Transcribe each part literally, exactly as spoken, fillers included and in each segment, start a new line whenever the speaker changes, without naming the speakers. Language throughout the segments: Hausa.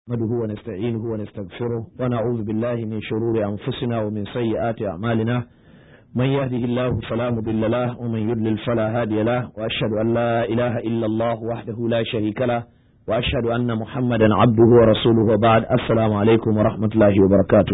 نحمده ونستعينه ونستغفره ونعوذ بالله من شرور أنفسنا ومن سيئات أعمالنا من يهده الله فلا مضل له ومن يضلل فلا هادي له وأشهد أن لا إله إلا الله وحده لا شريك له وأشهد أن محمدا عبده ورسوله وبعد السلام عليكم ورحمة الله وبركاته.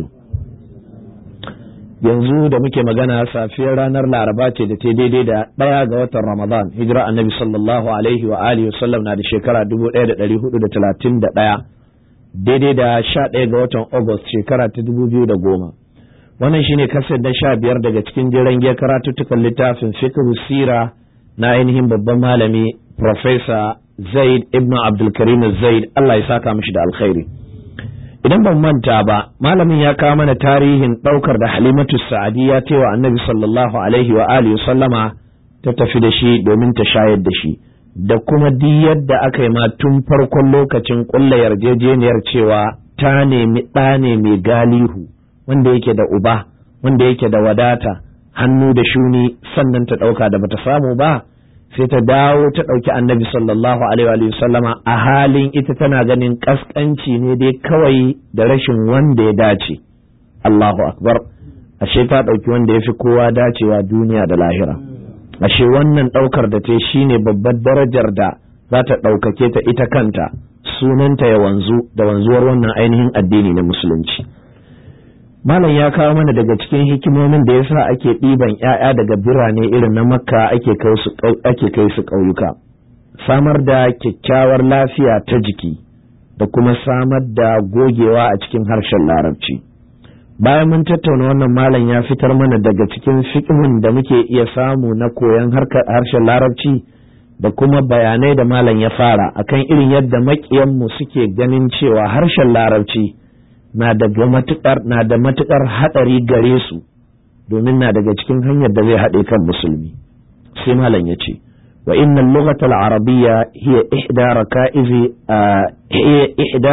yanzu da muke magana safiyar ranar laraba ce da ta daidai da ɗaya ga watan ramadan hijira annabi sallallahu alaihi wa alihi wasallam na da shekara dubu ɗaya da ɗari hudu da talatin da ɗaya daidai da sha ɗaya ga watan August shekara ta dubu biyu da goma. Wannan shine kasar da sha biyar daga cikin jiran giyar karatuttukan littafin fiqh sira na ainihin babban malami Professor Zaid ibn Abdulkarim Zaid, Allah ya saka mishi da alkhairi. Idan ban manta ba, malamin ya kawo mana tarihin ɗaukar da Halimatu Sa'adiyya ta wa Annabi sallallahu alaihi wa alihi sallama ta tafi da shi domin ta shayar da shi. Da kuma duk yadda aka yi ma tun farkon lokacin ƙulla yarjejeniyar cewa ta nemi ɗa ne mai galihu wanda yake da uba wanda yake da wadata hannu da shuni sannan ta ɗauka da bata samu ba sai ta dawo ta ɗauki annabi sallallahu alaihi wa sallama a halin ita tana ganin ƙasƙanci ne dai kawai da rashin wanda ya dace. Allahu akbar, ashe ta ɗauki wanda ya fi kowa dacewa duniya da lahira. Ashe wannan ɗaukar da ta yi shi ne babbar darajar da za ta ɗaukake ta ita kanta, sunanta ya wanzu da wanzuwar wannan ainihin addini na musulunci. Malam ya kawo mana daga cikin hikimomin da yasa ake ɗiban ‘ya'ya daga birane irin na Makka ake kai su ƙauyuka, samar da kyakkyawar lafiya ta jiki da kuma samar da gogewa a cikin harshen Larabci. Bayan mun tattauna wannan, malam ya fitar mana daga cikin fiqhun da muke iya samu na koyon harshen Larabci da kuma bayanai da malam ya fara akan irin yadda maƙiyanmu suke ganin cewa harshen Larabci na da matukar na da matukar hadari gare su, domin na daga cikin hanyar da zai haɗe kan musulmi. Sai malam ya ce wa inna al-lughata al-arabiyya hiya ihda raka'iz hiya ihda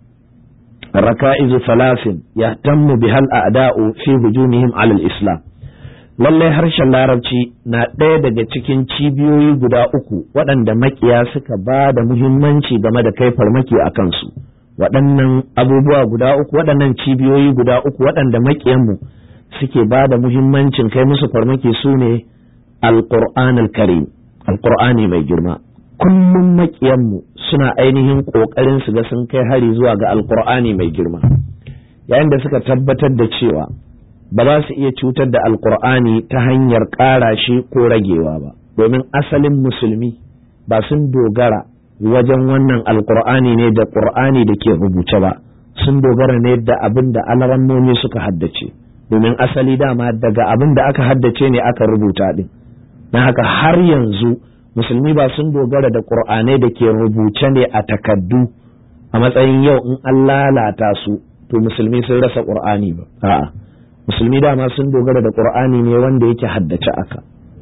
raka'iz thalathin yahtammu biha al-a'da'u fi hujumihim 'ala al-islam. Lallai harshen Larabci na ɗaya daga cikin cibiyoyi guda uku waɗanda makiya suka ba da muhimmanci game da kai farmaki a kansu. Waɗannan abubuwa guda uku, waɗannan cibiyoyi guda uku waɗanda maƙiyanmu suke ba da muhimmancin kai musu farmaki su ne Al-Qur'an al-Karim, Al-Qur'ani mai girma. Kullum maƙiyanmu suna ainihin ƙoƙarin su ga sun kai hari zuwa ga Al-Qur'ani mai girma, yayin da suka tabbatar da cewa ba za su iya cutar da Al-Qur'ani ta hanyar ƙara shi ko ragewa ba, domin asalin musulmi ba sun dogara wajen wannan alkur'ani ne da ƙur'ani da ke rubuce ba, sun dogara ne da abin da alarammomi suka haddace, domin asali dama daga abin da aka haddace ne aka rubuta din. Na haka har yanzu musulmi ba sun dogara da ƙur'anai da ke rubuce ne a takaddu a matsayin yau in an lalata su to musulmi sun rasa ƙur'ani ba. A'a, musulmi dama sun dogara da ƙur'ani ne wanda yake haddace aka.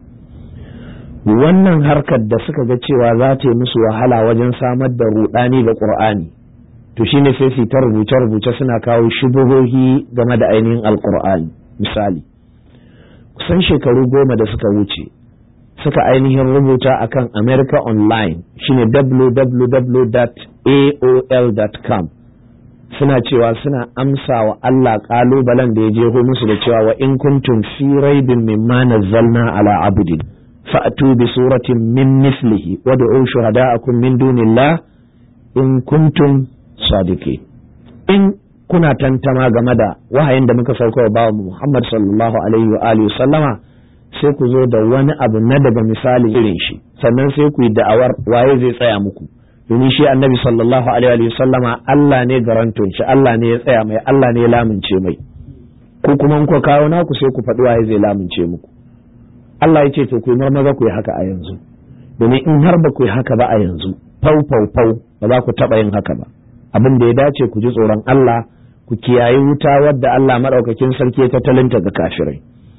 Wannan harkar da suka ga cewa za ta yi musu wahala wajen samar da rudani ga Qur'ani, to shine sai su ta rubuce-rubuce suna kawo shubuhohi game da ainihin Al-Qur'ani. Misali, kusan shekaru goma da suka wuce suka ainihin rubuta akan America Online, shine w w w dot a o l dot com, suna cewa suna amsa wa Allah kalubalen da ya jeho musu da cewa wa in kuntum fi raibin mimma nazzalna ala abdin fa'atu bi suratin min mislihi wad'u shuhada'akum min dunillah in kuntum sadiqin. In kuna tantama game da wahayin da muka sauka wa bawa Muhammad sallallahu alaihi wa alihi sallama, sai ku zo da wani abu na daga misali irin shi, sannan sai ku yi da'awar waye zai tsaya muku, domin shi annabi sallallahu alaihi wa sallama Allah ne garanton shi, Allah ne ya tsaya mai, Allah ne ya lamince mai. Ku kuma in ku kawo naku sai ku faɗi waye zai lamince muku. Allah ya ce to ku yi marmaza ku yi haka a yanzu, domin in har ba ku yi haka ba a yanzu, fau fau fau ba za ku taɓa yin haka ba. Abin da ya dace ku ji tsoron Allah, ku kiyaye wuta wadda Allah maɗaukakin sarki ya tattalinta ga kafirai.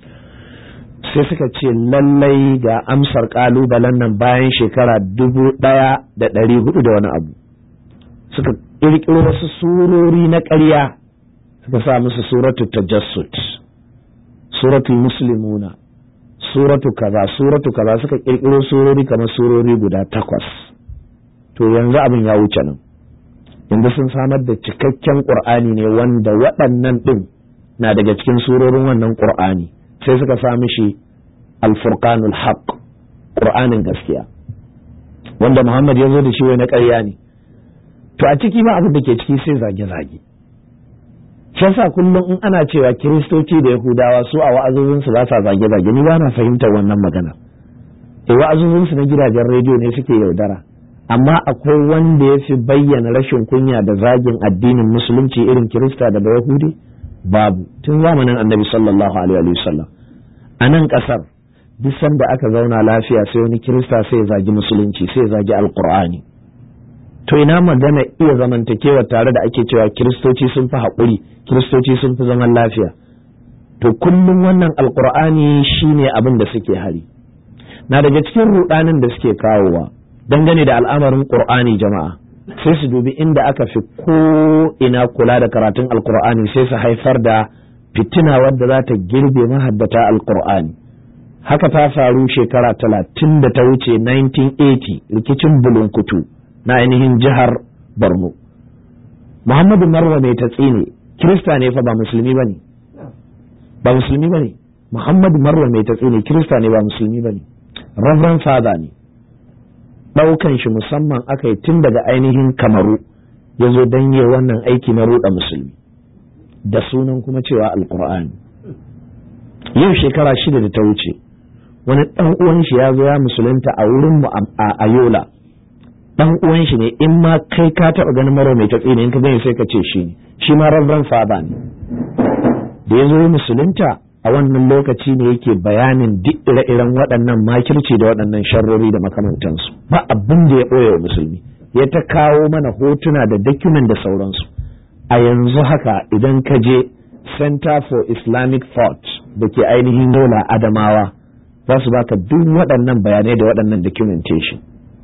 Sai suka ce lallai ga amsar ƙalubalen nan bayan shekara dubu ɗaya da ɗari hudu da wani abu. Suka ƙirƙiro wasu surori na ƙarya, suka sa musu suratu tajassut, suratul muslimuna, suratu kaza suratu kaza, suka kirkiro surori kamar surori guda takwas. To yanzu abin ya wuce nan, yanzu sun samar da cikakken ƙur'ani ne wanda waɗannan ɗin na daga cikin surorin wannan ƙur'ani, sai suka sa mishi al-furqanul haqq, ƙur'anin gaskiya wanda Muhammad ya zo da shi wai na ƙarya ne. To a ciki ba abin da ke ciki sai zage-zage. Shi yasa kullum in ana cewa Kiristoci da Yahudawa su a wa'azozinsu ba sa zage-zage, ni ba na fahimtar wannan magana. E wa'azozinsu na gidajen rediyo ne suke yaudara, amma akwai wanda ya fi bayyana rashin kunya da zagin addinin musulunci irin Kirista da Yahudi? Babu, tun zamanin Annabi sallallahu alaihi wa sallam. A nan ƙasar duk sanda aka zauna lafiya sai wani Kirista sai ya zagi musulunci, sai ya zagi Alƙur'ani. To ina magana iya zamantakewa tare da ake cewa Kiristoci sun fi haƙuri, Kiristoci sun fi zaman lafiya. To kullum wannan Alƙur'ani shine abin da suke hari. Na daga cikin ruɗanin da suke kawowa dangane da al'amarin Qur'ani jama'a, sai su dubi inda aka fi ko ina kula da karatun Alƙur'ani sai su haifar da fitina wadda za ta girbe mahaddata Alƙur'ani. Haka ta faru shekara talatin da ta wuce nineteen eighty, rikicin Bulunkutu na ainihin jihar Borno. Muhammadu Marwa mai tatsi ne, Kirista ne fa ba musulmi ba ne. Ba musulmi ba ne. Muhammadu Marwa mai tatsi ne, Kirista ne ba musulmi ba ne. Reverend Father ne. Ɗaukan shi musamman aka yi tun daga ainihin Kamaru ya zo don yi wannan aiki na ruɗa musulmi. Da sunan kuma cewa Alƙur'ani. Yau shekara shida da ta wuce, wani ɗan uwan shi ya zo ya musulunta a wurin mu a Yola. Dan uwan shi ne, in ma kai ka taɓa ganin Marwa mai tatsi ne, in ka gani sai ka ce shi ne, shi ma Reverend Father ne. Da ya zo musulunta a wannan lokaci ne yake bayanin duk ire-iren waɗannan makirci da waɗannan sharrori da makamantansu. Ba abin da ya ɓoye wa musulmi, ya ta kawo mana hotuna da document da sauransu. A yanzu haka idan ka je Center for Islamic Thought da ke ainihin Yola Adamawa, za su baka duk waɗannan bayanai da waɗannan documentation.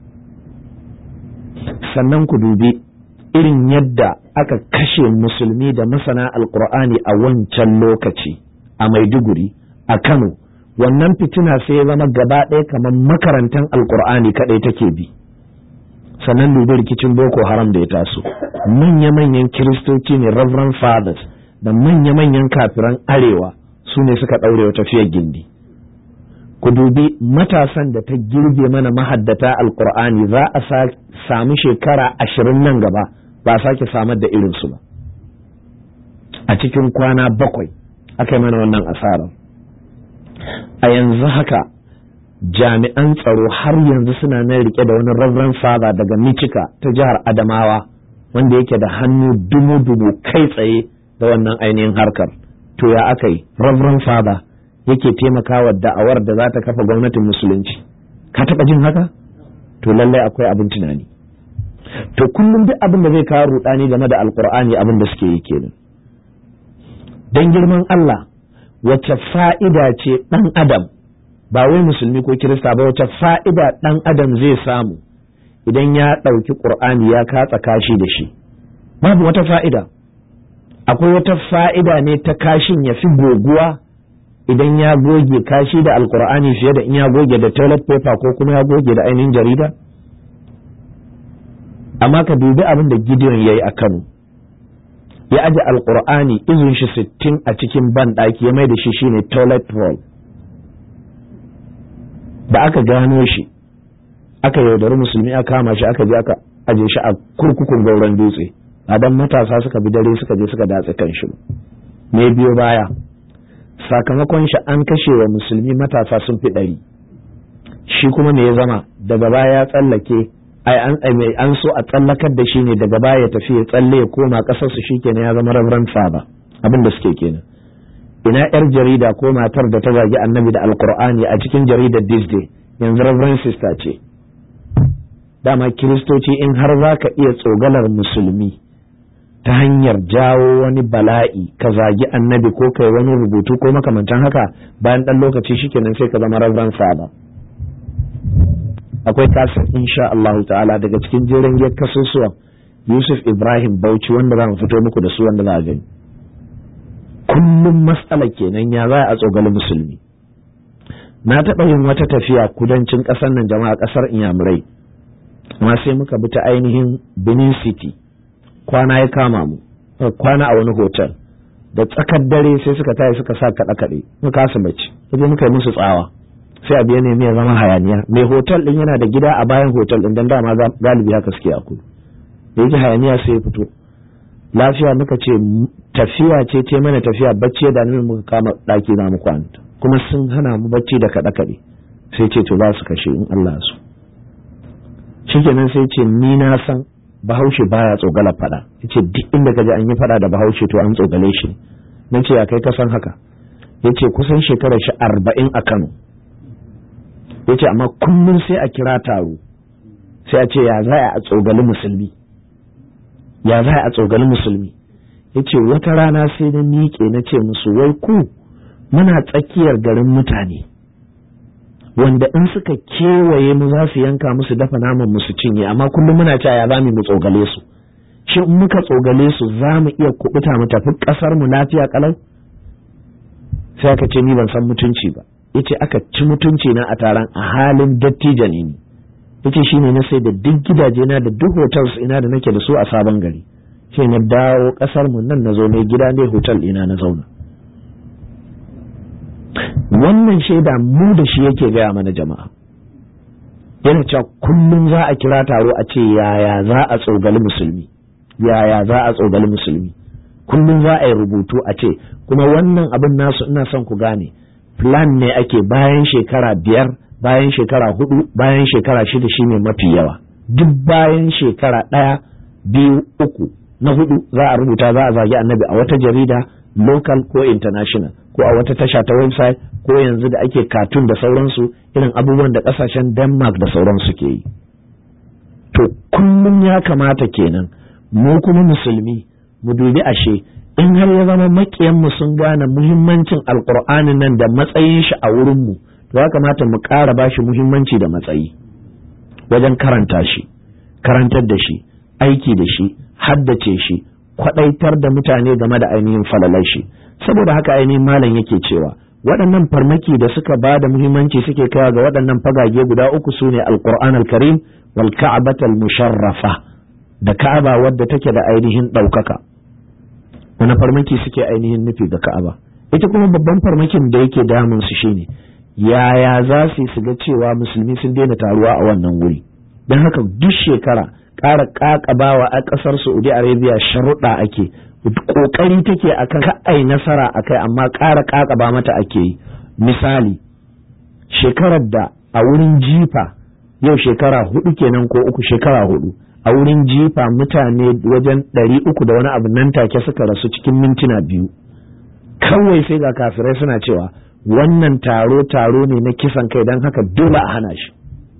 Sannan ku dubi irin yadda aka kashe musulmi da masana alkur'ani a wancan lokaci a Maiduguri, a Kano. Wannan fitina sai ya zama gaba ɗaya kamar makarantar alkur'ani kaɗai take bi. Sannan dubi rikicin Boko Haram da ya taso, manya-manyan kiristoci ne, Reverend Fathers da manya-manyan kafiran arewa su ne suka ɗaure wa tafiyar gindi. Ku dubi matasan da ta girbe mana mahaddata alkur'ani, za a sami shekara ashirin nan gaba ba a sake samar da irinsu ba. A cikin kwana bakwai aka yi mana wannan asarar. A yanzu haka jami'an tsaro har yanzu suna nan rike da wani Reverend Father daga Michika ta jihar Adamawa wanda yake da hannu dumu-dumu kai tsaye da wannan ainihin harkar. To ya aka yi Reverend Father yake taimakawa da'awar da za ta kafa gwamnatin musulunci? Ka taɓa jin haka? To lallai akwai abin tunani. To kullum duk abin da zai kawo rudani game da alkur'ani abin da suke yi kenan. Dan girman Allah, wace fa'ida ce ɗan adam, ba wai musulmi ko kirista ba, wace fa'ida ɗan adam zai samu idan ya ɗauki ƙur'ani ya katsa kashi da shi? Babu wata fa'ida. Akwai wata fa'ida ne ta kashin ya fi goguwa idan ya goge kashi da alkur'ani fiye da in ya goge da toilet paper ko kuma ya goge da ainihin jarida? Amma ka dubi abin da Gideon ya yi a Kano, ya aje alkur'ani izin shi sittin a cikin banɗaki ya mai da shi shine toilet roll. Da aka gano shi aka yaudari musulmi aka kama shi aka je aka aje shi a kurkukun Gauran Dutse, a dan matasa suka bi dare suka je suka datse kan shi. Me biyo baya? Sakamakon shi an kashe wa musulmi matasa sun fi ɗari. Shi kuma me ya zama? Daga baya ya tsallake, ai an an so a tsallakar da shi ne, daga baya ya tafi ya tsalle ya koma ƙasar su, shikenan ya zama Reverend Father. Abin da suke kenan. Ina yar jarida ko matar da ta zagi annabi da alkur'ani a cikin jaridar This Day, yanzu Reverend Sister ce. Dama Kiristoci in har za ka iya tsogalar musulmi ta hanyar jawo wani bala'i, ka zagi annabi ko kai wani rubutu ko makamantan haka, bayan ɗan lokaci shikenan sai ka zama Reverend Father. Akwai kasar insha Allah ta'ala daga cikin jerin giyar kasusuwan Yusuf Ibrahim Bauchi wanda za mu fito muku da su wanda za a gani. Kullum matsala kenan ya za a tsogali musulmi. Na taɓa yin wata tafiya kudancin ƙasar nan jama'a, ƙasar Inyamurai, amma sai muka bi ta ainihin Benin City kwana ya kama mu kwana a wani hotel da tsakar dare sai suka tayi suka sa kaɗe kaɗe muka kasa bacci sai muka yi musu tsawa sai abu ya nemi ya zama hayaniya mai hotel din yana da gida a bayan hotel din dan dama galibi haka suke a kudu da yake hayaniya sai ya fito lafiya muka ce tafiya ce ce mana tafiya bacci da nan muka kama daki na mu kwanta kuma sun hana mu bacci da kaɗe kaɗe sai ce to za su kashe in Allah su shikenan sai ce ni na san bahaushe baya tsogala fada yace duk inda kaje an yi fada da bahaushe to an tsogale shi nace ya kai ka san haka yace kusan shekarar shi arba'in a Kano yace amma kullum sai a kira taro sai a ce ya za a tsogali musulmi ya za a tsogali musulmi yace wata rana sai na miƙe na ce musu wai ku muna tsakiyar garin mutane wanda in suka kewaye mu za su yanka musu dafa naman mu su cinye amma kullum muna cewa ya zamu mu tsogale su shin in muka tsogale su za mu iya kubuta mu tafi kasar mu lafiya kalau sai aka ce ni ban san mutunci ba yace aka ci mutunci na a taron a halin dattijo ne ni yace shine na sai da duk gidaje na da duk hotels ina da nake da su a sabon gari sai na dawo kasar mu nan na zo mai gida ne hotel ina na zauna wannan shaida mu da shi yake gaya mana jama'a yana cewa kullum za a kira taro a ce yaya za a tsogali musulmi yaya za a tsogali musulmi kullum za a yi rubutu a ce kuma wannan abin nasu ina son ku gane plan ne ake bayan shekara biyar bayan shekara hudu bayan shekara shida shine mafi yawa duk bayan shekara ɗaya biyu uku na hudu za a rubuta za a zagi annabi a wata jarida local ko international ko a wata tasha ta website ko yanzu da ake cartoon da sauransu irin abubuwan da kasashen Denmark da sauransu ke yi to kullum ya kamata kenan mu kuma musulmi mu dubi ashe in har ya zama makiyan mu sun gane muhimmancin alqur'anin nan da matsayin shi a wurin mu to ya kamata mu ƙara bashi muhimmanci da matsayi wajen karanta shi karantar da shi aiki da shi haddace shi kwadaitar da mutane game da ainihin falalai shi saboda haka ainihin malam yake cewa waɗannan farmaki da suka ba da muhimmanci suke kawo ga waɗannan fagage guda uku sune alqur'an alkarim wal ka'bata musharrafa da ka'aba wadda take da ainihin ɗaukaka wani farmaki suke ainihin nufi ga ka'aba ita kuma babban farmakin da yake damun su shine yaya za su su ga cewa musulmi sun daina taruwa a wannan wuri don haka duk shekara ƙara ƙaƙabawa a ƙasar Saudi Arabia sharuɗa ake ƙoƙari take akan ka'ai nasara akai amma ƙara ƙaƙaba mata ake yi misali shekarar da a wurin jifa yau shekara hudu kenan ko uku shekara hudu a wurin jifa mutane wajen ɗari uku da wani abu nan take suka rasu cikin mintuna biyu kawai sai ga kafirai suna cewa wannan taro taro ne na kisan kai don haka dole a hana shi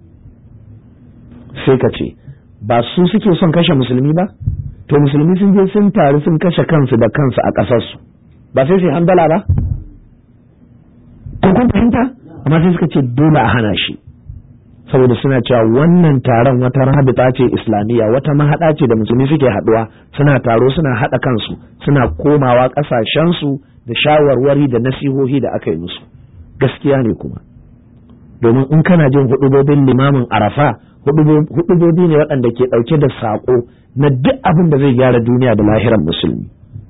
sai ka ce ba su suke son kashe musulmi ba to musulmi sun je sun taru sun kashe kansu da kansu a ƙasarsu ba sai sai handala ba ko kun fahimta amma sai suka ce dole a hana shi saboda suna cewa wannan taron wata rahabita ce islamiyya wata mahaɗa ce da musulmi suke haɗuwa suna taro suna haɗa kansu suna komawa ƙasashensu da shawarwari da nasihohi da aka yi musu gaskiya ne kuma domin in kana jin hudubobin limamin arafa hudubobi ne waɗanda ke ɗauke da saƙo na duk abin da zai gyara duniya da lahiran musulmi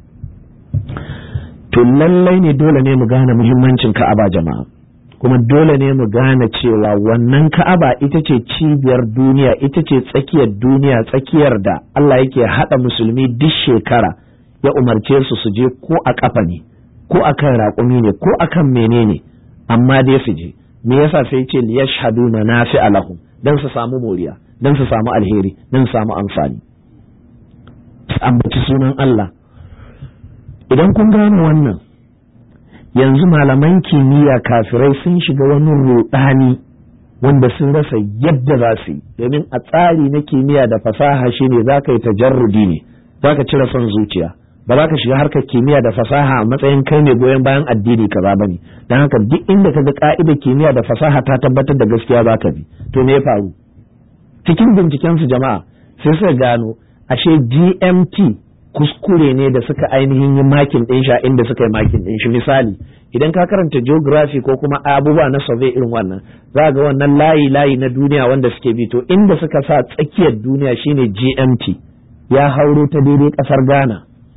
to lallai ne dole ne mu gane muhimmancin ka'aba jama'a kuma dole ne mu gane cewa wannan ka'aba ita ce cibiyar duniya ita ce tsakiyar duniya tsakiyar da Allah yake haɗa musulmi duk shekara ya umarce su su je ko a ƙafa ne ko akan raƙumi ne ko akan menene amma dai su je me yasa sai ce li yashhadu manafi'a lahum dan su samu moriya dan su samu alheri dan su samu amfani ambaci sunan Allah idan kun gane wannan yanzu malaman kimiyya kafirai sun shiga wani rudani wanda sun rasa yadda za su yi domin a tsari na kimiyya da fasaha shine za ka yi tajarrudi ne za ka cire son zuciya ba za ka shiga harkar kimiyya da fasaha a matsayin kai ne goyon bayan addini kaza bane don haka duk inda ka ga ka'idar kimiyya da fasaha ta tabbatar da gaskiya za ka bi to me ya faru cikin binciken su jama'a sai suka gano ashe G M T kuskure ne da suka ainihin yi makin ɗin shi inda suka yi makin ɗin shi misali idan ka karanta geography ko kuma abubuwa na survey irin wannan za ga wannan layi layi na duniya wanda suke bi to inda suka sa tsakiyar duniya shine G M T ya hauro ta daidai ƙasar Ghana,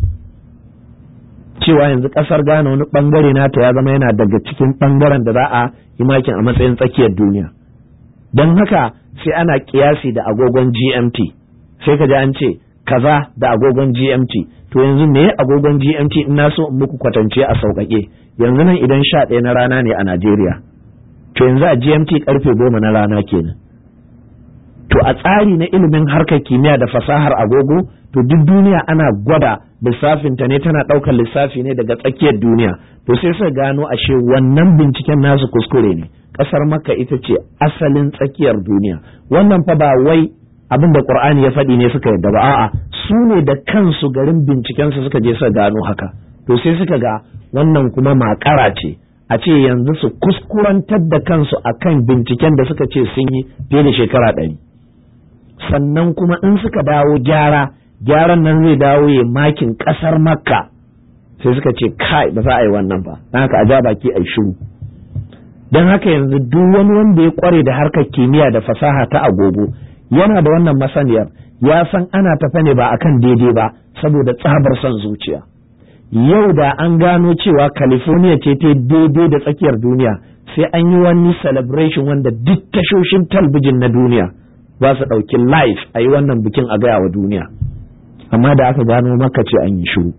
cewa yanzu ƙasar Ghana wani ɓangare nata ya zama yana daga cikin ɓangaren da za a yi makin a matsayin tsakiyar duniya. Don haka sai ana ƙiyasi da agogon G M T, sai ka ji an ce kaza da agogon G M T. To yanzu me agogon G M T in na so in muku kwatance a sauƙaƙe, yanzu nan idan sha ɗaya na rana ne a Najeriya, to yanzu a G M T karfe goma na rana kenan. To a tsari na ilimin harkar kimiyya da fasahar agogo, to duk duniya ana gwada lissafinta ne, tana ɗaukar lissafi ne daga tsakiyar duniya. To sai suka gano ashe wannan binciken nasu kuskure ne. Ƙasar Makka ita ce asalin tsakiyar duniya. Wannan fa ba wai abin da Qur'ani ya faɗi ne suka yadda ba, a'a su ne da kansu garin binciken su suka je suka gano haka. To sai suka ga wannan kuma makara ce, a ce yanzu su kuskurantar da kansu akan binciken da suka ce sun yi fiye da shekara ɗari. Sannan kuma in suka dawo gyara, gyaran nan zai dawo ya makin ƙasar Makka, sai suka ce kai ba za a yi wannan ba, don haka a ja baki a yi shiru. Don haka yanzu duk wani wanda ya kware da harkar kimiyya da fasaha ta agogo yana da wannan masaniyar, ya san ana tafe ne ba akan daidai ba saboda tsabar son zuciya. Yau da an gano cewa California ce ta daidai da tsakiyar duniya, sai an yi wani celebration wanda duk tashoshin talbijin na duniya za su ɗauki live a yi wannan bikin a gaya wa duniya. Amma da aka gano Makka ce an yi shiru.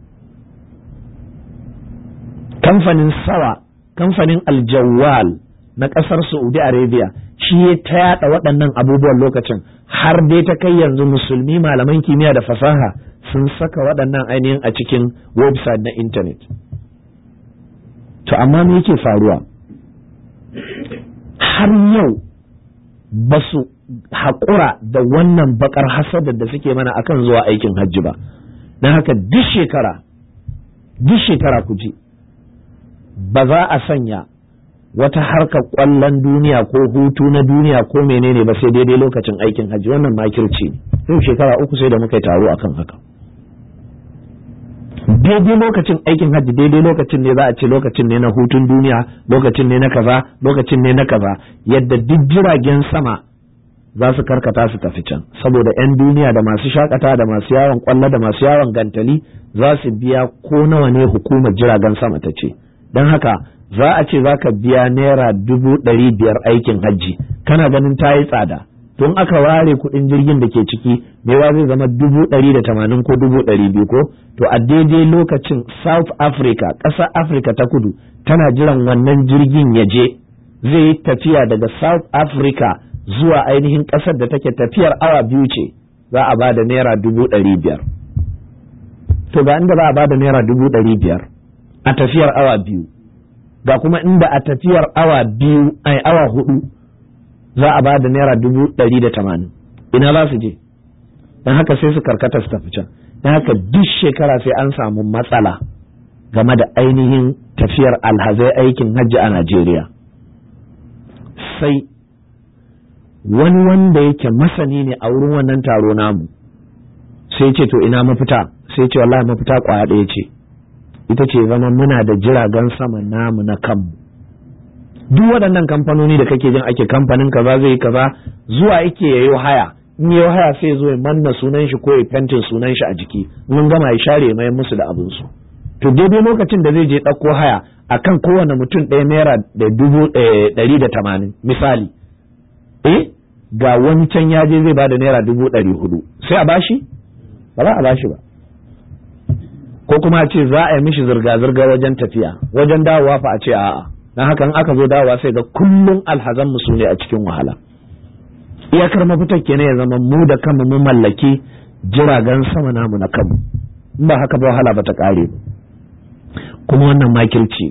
Kamfanin Sawa, kamfanin Aljawal na ƙasar Saudi Arabia, shi ya ta yaɗa waɗannan abubuwan lokacin, har dai ta kai yanzu musulmi malaman kimiyya da fasaha sun saka waɗannan ainihin a cikin website na intanet. To amma me yake faruwa? Har yau ba su haƙura da wannan bakar hasadar da suke mana akan zuwa aikin hajji ba. Don haka duk shekara, duk shekara ku ji, ba za a sanya wata harkar ƙwallon duniya ko hutu na duniya ko menene ba sai daidai lokacin aikin hajji. Wannan makirci ne. Yau shekara uku sai da muka yi taro akan haka. Daidai lokacin aikin hajji, daidai lokacin ne za a ce lokacin ne na hutun duniya, lokacin ne na kaza, lokacin ne na kaza, yadda duk jiragen sama za su karkata su tafi can, saboda 'yan duniya da masu shakata da masu yawon kwallo da masu yawon gantali za su biya ko nawa ne hukumar jiragen sama ta ce. Don haka za a ce za ka biya naira dubu ɗari biyar aikin hajji, kana ganin ta yi tsada, tun aka ware kuɗin jirgin da ke ciki mewa zai zama dubu ɗari da tamanin ko dubu ɗari biyu ko. To a daidai lokacin South Africa, ƙasar Africa ta kudu, tana jiran wannan jirgin ya je, zai yi tafiya daga South Africa zuwa ainihin ƙasar da take tafiyar awa biyu ce, za a ba da naira dubu ɗari biyar. To ga inda za a ba da naira dubu ɗari biyar a tafiyar awa biyu, ga kuma inda a tafiyar awa biyu ai awa hudu za a ba da naira dubu ɗari da tamanin. Ina za su je? Don haka sai su karkata su tafi can. Don haka duk shekara sai an samu matsala game da ainihin tafiyar alhazai aikin hajji a Najeriya. Sai wani wanda yake masani ne a wurin wannan taro namu sai ce to ina mafita, sai ce wallahi mafita kwaya ɗaya ce, ita ce zama muna da jiragen sama namu na kanmu. Duk waɗannan kamfanoni da kake jin ake kamfanin kaza zai yi kaza, zuwa yake yayo haya, in yayo haya sai zo ya manna sunan shi ko ya fentin sunan shi a jiki, mun gama ya share mai musu da abin su. To daidai lokacin da zai je ɗauko haya akan kowane mutum ɗaya naira da dubu ɗari da tamanin misali, eh ga wani can ya je zai bada naira dubu ɗari hudu, sai a bashi? Ba za a bashi ba. Ko kuma a ce za a yi mishi zirga-zirga wajen tafiya, wajen dawowa fa a ce a'a. Dan haka in aka zo dawowa sai ga kullum alhazan mu su ne a cikin wahala. Iyakar mafitar kenan ya zama mu da kanmu mu mallaki jiragen sama namu na kanmu. In ba haka ba wahala ba ta kare. Kuma wannan makirci,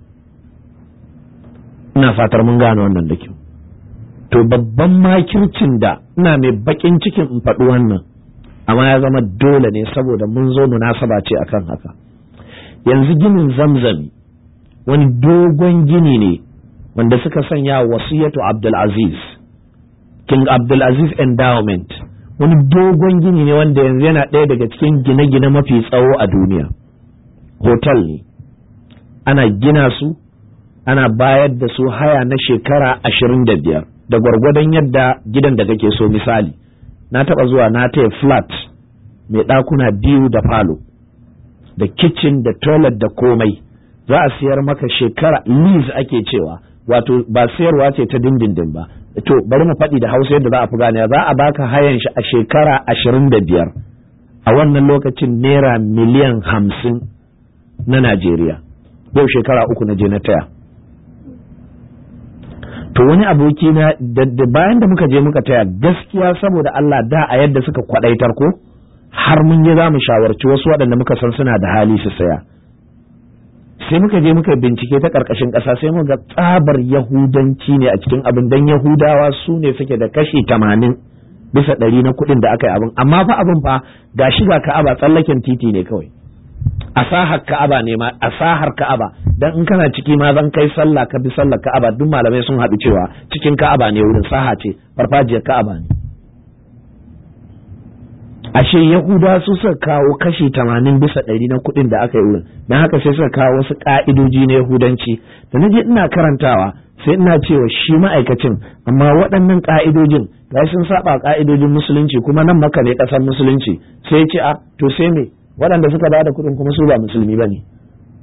ina fatar mun gane wannan da kyau. To babban makircin da ina mai bakin cikin in faɗi wannan, amma ya zama dole ne saboda mun zo munasaba ce akan haka. Yanzu ginin Zamzami wani dogon gini ne wanda suka sanya wasiyatu Abdulaziz, King Abdulaziz Endowment, wani dogon gini ne wanda yanzu yana ɗaya daga cikin gine-gine mafi tsawo a duniya. Hotel ne, ana gina su, ana bayar da su haya na shekara ashirin da biyar da gwargwadon yadda gidan da kake so. Misali, na taɓa zuwa na taya flat mai ɗakuna biyu da falo da kitchen da toilet da komai za a siyar maka shekara lease ake cewa, wato ba sayarwa ce ta dindindin ba. To bari mu faɗi da Hausa yadda za a fi gane, za a baka hayan shi a shekara ashirin da biyar, a wannan lokacin naira miliyan hamsin na Najeriya. Yau shekara uku na je na taya. To wani aboki na da bayan da muka je muka taya, gaskiya saboda Allah da a yadda suka kwadaitar ko har mun je za mu shawarci wasu waɗanda muka san suna da hali su saya. Sai muka je muka bincike ta ƙarƙashin ƙasa, sai muka ga tsabar Yahudanci ne a cikin abin, dan Yahudawa su ne suke da kashi tamanin bisa ɗari na kuɗin da aka yi abin. Amma fa abin fa ga shi ga Ka'aba tsallaken titi ne kawai, a sahar Ka'aba ne ma, a sahar Ka'aba, dan in kana ciki ma zan kai sallah ka bi sallar Ka'aba, duk malamai sun haɗu cewa cikin Ka'aba ne wurin, saha ce, farfajiyar Ka'aba ne. Ashe Yahuda su suka kawo kashi tamanin bisa ɗari na kuɗin da aka yi wurin, don haka sai suka kawo wasu ƙa'idoji na Yahudanci. Da na je ina karantawa sai ina cewa shi ma'aikacin, amma waɗannan ƙa'idojin ga sun saba ƙa'idojin musulunci, kuma nan Makka ne ƙasar musulunci. Sai ya ce a to sai me, waɗanda suka ba da kuɗin kuma su ba musulmi ba ne.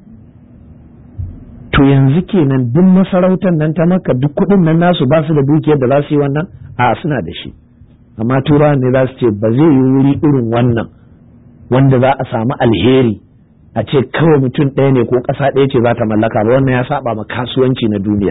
To yanzu kenan duk masarautar nan ta Makka duk kuɗin nan nasu ba su da dukiyar da za su yi wannan? A suna da shi. Amma turawa ne za su ce ba zai yi wuri irin wannan wanda za a samu alheri a ce kawai mutum ɗaya ne ko ƙasa ɗaya ce za ta mallaka ba, wannan ya saba ma kasuwanci na duniya.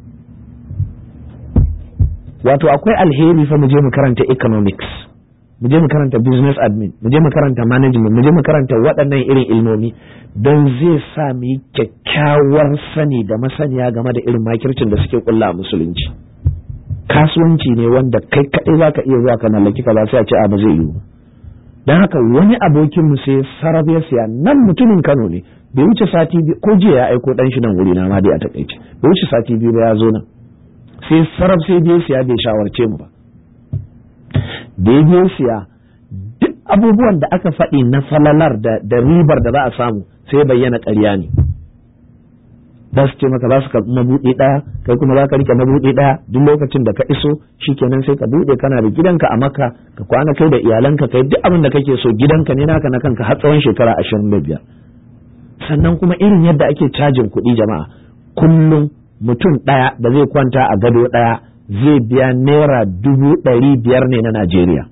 Wato akwai alheri fa mu je mu karanta economics, mu je mu karanta business admin, mu je mu karanta management, mu je mu karanta waɗannan irin ilmomi, don zai sa mu yi kyakkyawar sani da masaniya game da irin makircin da suke kulla a musulunci. Kasuwanci ne wanda kai kaɗai za ka iya zuwa ka mallaki ka ba sai a ce a ba zai yiwu. Don haka wani abokin mu sai sarab ya siya, nan mutumin Kano ne, bai wuce sati biyu, ko jiya ya aiko dan shi nan wuri na ma dai a takaice, bai wuce sati biyu ba ya zo nan, sai sarab sai je siya, bai shawarce mu ba. Da ya je siya, duk abubuwan da aka faɗi na falalar da, da ribar da za a samu sai bayyana ƙarya ne. Za su ce maka za su karɓi mabuɗi ɗaya, kai kuma za ka rike mabuɗi ɗaya, duk lokacin da ka iso shikenan sai ka buɗe, kana da gidanka a Makka, ka kwana kai da iyalanka, kai duk abin da kake so, gidanka ne naka na kanka har tsawon shekara ashirin da biyar. Sannan kuma irin yadda ake cajin kuɗi jama'a, kullum mutum ɗaya da zai kwanta a gado ɗaya zai biya naira dubu ɗari biyar ne na Najeriya.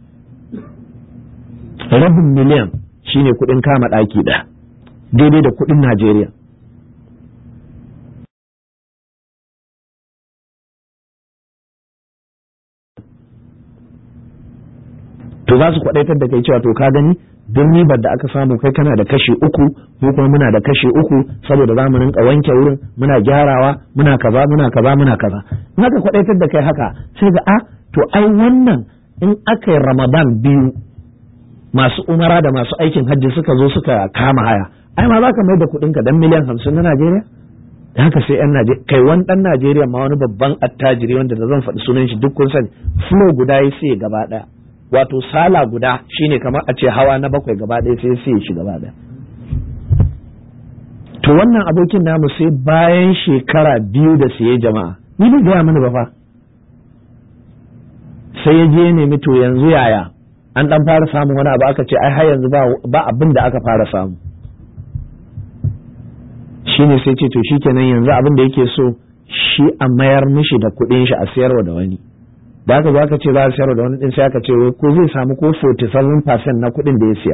Rabin miliyan shine kuɗin kama ɗaki ɗaya, daidai da kuɗin Najeriya. To za su kwadaitar da kai cewa to ka gani don ribar da aka samu kai kana da kashi uku, mu kuma muna da kashi uku, saboda za mu rinka wanke wurin, muna gyarawa, muna kaza muna kaza muna kaza. In aka kwadaitar da kai haka sai ga a to ai wannan in aka yi Ramadan biyu masu umara da masu aikin hajji suka zo suka kama haya, ai ma za ka mai da kuɗin ka dan miliyan hamsin na Najeriya. Da haka sai yan Najeriya, kai wani ɗan Najeriya ma wani babban attajiri wanda da zan faɗi sunan shi duk kun sani, flow guda ya sai gaba ɗaya. Wato sala guda shine kamar a ce hawa na bakwai gaba ɗaya sai sai shi gaba ɗaya. To wannan abokin namu sai bayan shekara biyu da siye jama'a, ni bai gaya mini ba fa, sai ya je nemi to yanzu yaya an ɗan fara samun wani abu, aka ce ai har yanzu ba abin da aka fara samu. Shine sai ce to shikenan yanzu abin da yake so shi a mayar mishi da kuɗin shi a sayarwa da wani. Da aka za ka ce za a sayar da wani ɗin sai aka ce ko zai samu ko forty-seven percent na kuɗin da ya siya,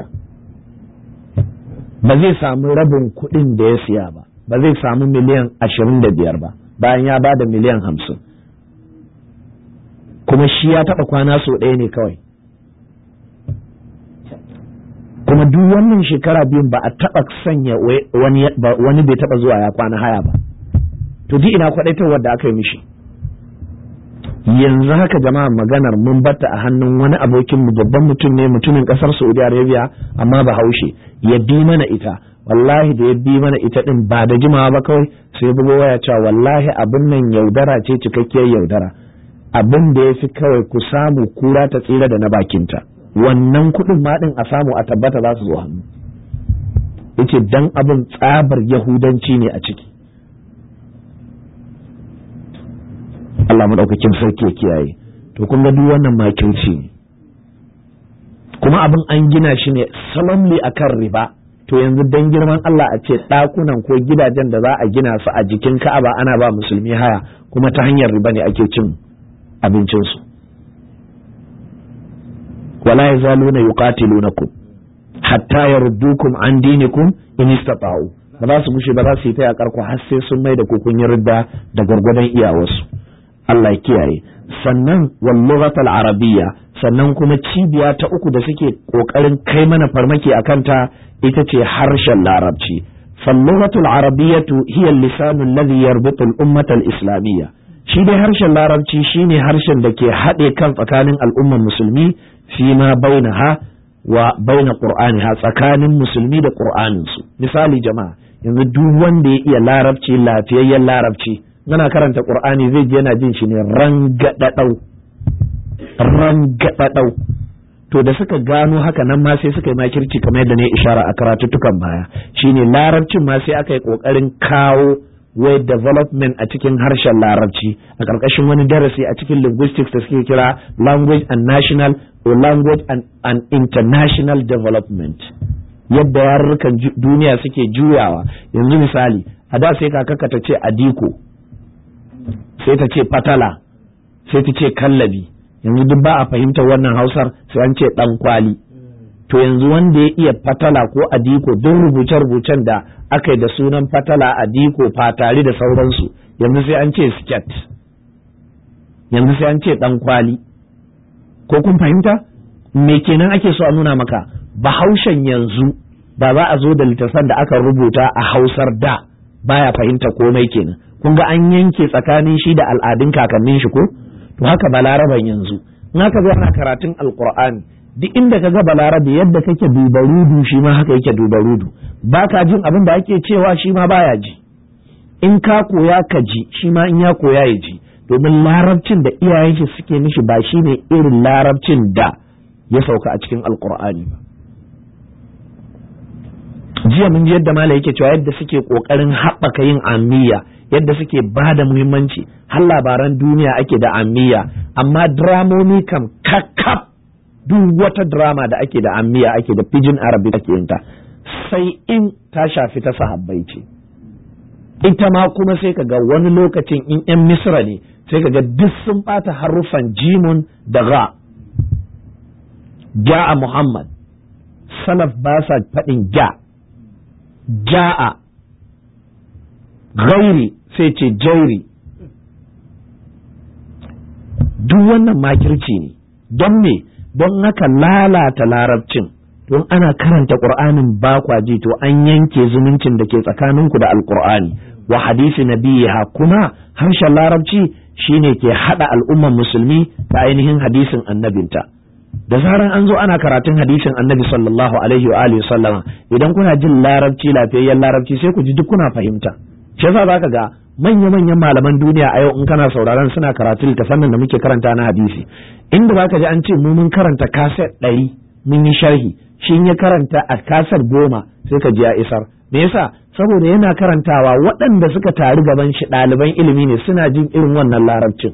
ba zai samu rabin kuɗin da ya siya ba, ba zai samu miliyan ashirin da biyar ba bayan ya ba da miliyan hamsin, kuma shi ya taɓa kwana sau ɗaya ne kawai, kuma duk wannan shekara biyun ba a taɓa sanya wani wani bai taɓa zuwa ya kwana haya ba. To duk ina kwaɗaitarwar da aka yi mishi. Yanzu haka jama'a maganar mun batta a hannun wani abokin mu, babban mutum ne, mutumin kasar Saudi Arabia amma Bahaushe, ya bi mana ita, wallahi da ya bi mana ita din ba da jimawa ba kawai sai bugo waya cewa wallahi abin nan yaudara ce, cikakkiyar yaudara, abin da ya fi kawai ku samu kura ta tsira da na bakinta, wannan kuɗin ma din a samu a tabbata za su zo hannu. Yace dan abin tsabar yahudanci ne a ciki. Allah maɗaukakin sarki ya kiyaye. To kun ga duk wannan makirci ne. kuma abin an gina shi ne solemnly akan riba. To yanzu dan girman Allah a ce ɗakunan ko gidajen da za a gina su a jikin Ka'aba ana ba musulmi haya kuma ta hanyar riba ne ake cin abincinsu. wala yazaluna yuqatilunakum hatta yaruddukum an dinikum in istata'u. Ba za su gushe ba za su yi ta yakar ku har sai sun mai da ku kun yi ridda da gwargwadon iyawarsu. Allah ya kiyaye. Sannan wal lughatul arabiyya, sannan kuma cibiya ta uku da suke kokarin kai mana farmaki akan ta ita ce harshen larabci. fal lughatul arabiyyatu hiya al-lisan alladhi yarbitu al-ummata al-islamiyya. Shi dai harshen larabci shine harshen da ke haɗe kan tsakanin al'ummar musulmi fi ma bainaha wa baina qur'aniha, tsakanin musulmi da qur'aninsu. Misali jama'a, yanzu duk wanda ya iya larabci, lafiyayyen larabci, yana karanta qur'ani zai je yana jin shi ne rangadadau rangadadau. To da suka gano haka nan ma sai suka yi makirci kamar yadda ne ishara a karatuttukan baya, shine larabcin ma sai aka yi kokarin kawo way development a cikin harshen larabci a ƙarƙashin wani darasi a cikin linguistics da suke kira language and national or language and, and international development. Yadda yarurrukan duniya suke juyawa. Yanzu misali, a da sai kakaka ta ce adiko, sai ta ce fatala, sai ta ce kallabi. Yanzu duk ba a fahimtar wannan hausar, sai an ce ɗan kwali. To yanzu wanda ya iya fatala ko adiko, duk rubuce-rubucen da aka yi da sunan fatala, adiko, fatari da sauransu, yanzu sai an ce sket, yanzu sai an ce ɗan kwali. Ko kun fahimta? Me kenan ake so a nuna maka? Bahaushen yanzu ba za a zo da littattafan da aka rubuta a hausar da baya fahimta komai kenan. Kun ga an yanke tsakanin shi da al'adun kakannin shi ko? To haka balaraban yanzu, in aka zo ana karatun alkur'ani, duk inda ka ga balarabe yadda kake dubarudu shi ma haka yake dubarudu. Ba ka jin abin da ake cewa shi ma baya ji. In ka koya ka ji, shi ma in ya koya ya ji. Domin larabcin da iyayen shi suke mishi ba shi ne irin larabcin da ya sauka a cikin alkur'ani ba. Jiya mun ji yadda mala yake cewa yadda suke kokarin haɓaka yin ammiya, yadda suke ba da muhimmanci, har labaran duniya ake da ammiya, amma dramomi kam kakkaf duk wata drama da ake da ammiya ake da pidgin arabic ake yin ta, sai in ta shafi ta sahabbai ce. Ita ma kuma sai ka ga wani lokacin in yan misra ne sai ka ga duk sun bata haruffan jimun da ga. Ja'a Muhammad, salaf ba sa faɗin ja, ja'a, gairi sai ce jairi. Duk wannan makirci ne, don me? Don haka lalata larabcin, don ana karanta ƙur'anin ba kwaji to an yanke zumuncin da ke tsakaninku da alƙur'ani. Wa hadisi nabiyiha, kuma harshen larabci shine ke haɗa al'umman musulmi ta ainihin hadisin annabinta. Da zaran an zo ana karatun hadisin annabi sallallahu alaihi wa alihi sallama, idan kuna jin larabci, lafiyayyen larabci, sai ku ji duk kuna fahimta. Shi yasa zaka ga manya-manyan malaman duniya a yau in kana sauraron suna karatu littafan da muke karanta na hadisi, inda zaka ji an ce mu mun karanta kaset ɗari mun yi sharhi, shi ya karanta a kaset goma sai ka ji ya isar. Me yasa? Saboda yana karantawa waɗanda suka taru gaban shi ɗaliban ilimi ne suna jin irin wannan larabcin.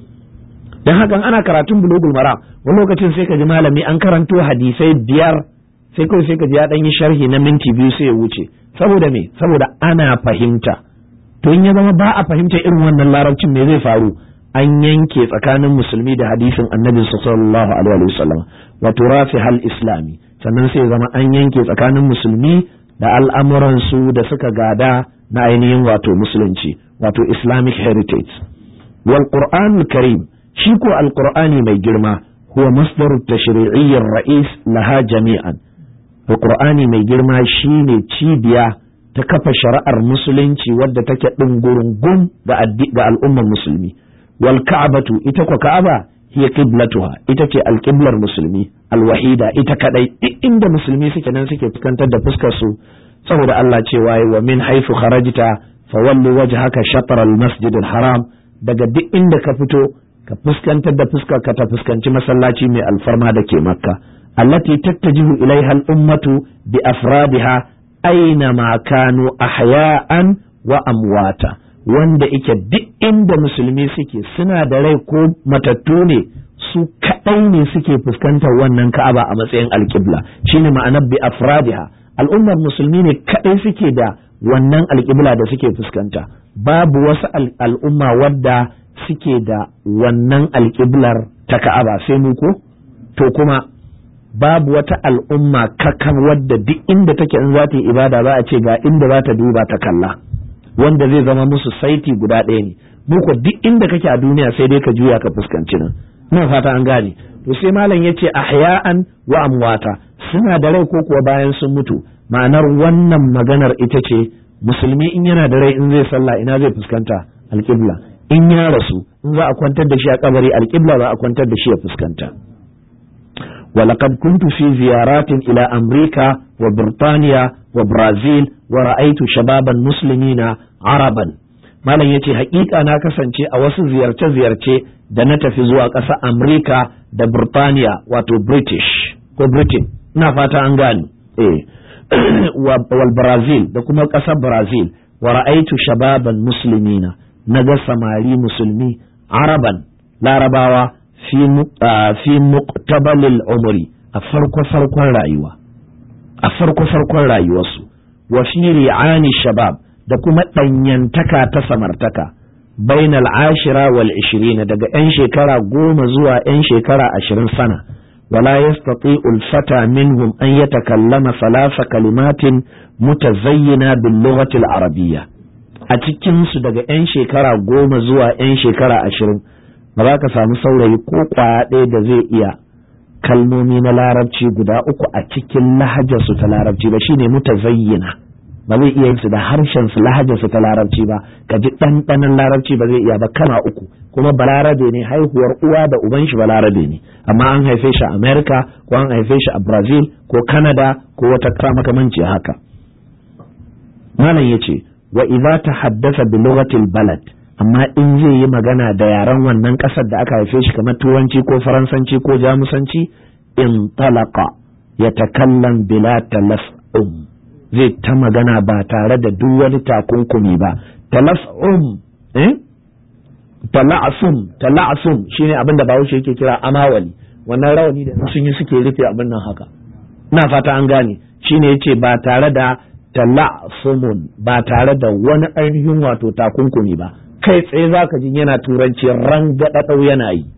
Dan hakan ana karatun bulugul maram, wani lokacin sai ka ji malami an karanto hadisai biyar sai kawai sai ka ji ya ɗan yi sharhi na minti biyu sai ya wuce. Saboda me? Saboda ana fahimta. To in ya zama ba a fahimta irin wannan larabcin me zai faru? An yanke tsakanin musulmi da hadisin annabi sallallahu alaihi wasallam wa turafi hal islami, sannan sai zama an yanke tsakanin musulmi da al'amuran su da suka gada na ainihin wato musulunci, wato islamic heritage. Wal qur'anul karim, shi ko alqur'ani mai girma, huwa masdarut tashri'iyyir ra'is laha jami'an. Alqur'ani mai girma shine cibiya ta kafa shari'ar musulunci wadda take ɗungurungun ga al'ummar musulmi. Wal ka'abatu, ita ko ka'aba, hiya qiblatuha, ita ce alqiblar musulmi alwahida, ita kadai. Duk inda musulmi suke nan suke fuskantar da fuskar su, saboda Allah cewa wa min haythu kharajta fawalli wajhaka shatr al-masjid al-haram, daga duk inda ka fito ka fuskantar da fuskar ka ta fuskanci masallaci mai alfarma da ke Makka, allati tattajihu ilaiha al-ummatu bi afradiha aina ma kanu ahya'an wa amwata, wanda ike duk inda musulmi suke suna da rai ko matattu ne, su kaɗai ne suke fuskantar wannan ka'aba a matsayin alƙibla, shine ma'anar bi afradiha. Al'ummar musulmi ne kaɗai suke da wannan alƙibla da suke fuskanta, babu wasu al'umma wadda suke da wannan alƙiblar ta ka'aba sai mu ko? To kuma babu wata al'umma kakan wadda duk inda take in za ta yi ibada za a ce ga inda za ta duba ta kalla, wanda zai zama musu saiti guda ɗaya ne. Mu ko duk inda kake a duniya sai dai ka juya ka fuskanci nan. Ina fata an gane. To sai malam yace ahya'an wa amwata, suna da rai ko kuwa bayan sun mutu. Ma'anar wannan maganar ita ce musulmi in yana da rai in zai sallah ina zai fuskanta? Alƙibla. In ya rasu in za a kwantar da shi a kabari alƙibla za a kwantar da shi ya fuskanta. ولقد كنت في زيارات إلى أمريكا وبريطانيا وبرازيل ورأيت شبابا مسلمين عربا. malam yace haƙiƙa na kasance a wasu ziyarce-ziyarce da na tafi zuwa ƙasa Amurka da Burtaniya wato British ko Britain, ina fata an gane, eh wal Brazil da kuma ƙasar Brazil, wa ra'aitu shababan muslimina, naga samari musulmi araban larabawa fi fi muqtabalil umri, a farko farkon rayuwa a farko farkon rayuwarsu, wa fi ri'ani shabab, da kuma ɗanyantaka ta samartaka, bainal ashira wal ishirina, daga ‘yan shekara goma zuwa ‘yan shekara ashirin sana, wala yastati'u al-fata minhum an yatakallama salasa kalimatin mutazayyina bil lughati al-arabiyya. A cikin su daga ‘yan shekara goma zuwa ‘yan shekara ashirin ba za ka samu saurayi ko kwaya ɗaya da zai iya kalmomi na larabci guda uku a cikin lahajarsu ta larabci ba, shine mutazayyina. Ba zai iya yin su da harshen su lahajar su ta larabci ba, ka ji ɗanɗanon larabci ba zai iya ba, kana uku, kuma balarabe ne, haihuwar uwa da uban shi balarabe ne, amma an haife shi a America ko an haife shi a Brazil ko Canada ko wata ƙasa makamanci haka. Malam yace wa idza tahaddasa bi lughatil balad, amma in zai yi magana da yaren wannan ƙasar da aka haife shi kamar turanci ko faransanci ko jamusanci, in talaqa yatakallam bila talas'um, zai ta magana ba tare da duk wani takunkumi ba. Talas'um eh tala'sum tala'sum shine abin da Bahaushe yake kira amawali, wannan rawani da sun yi suke rufe abin nan haka, ina fata an gane, shine yace ba tare da tala'sumun, ba tare da wani ainihin wato takunkumi ba, kai tsaye zaka ji yana turanci rangadadau yana yi.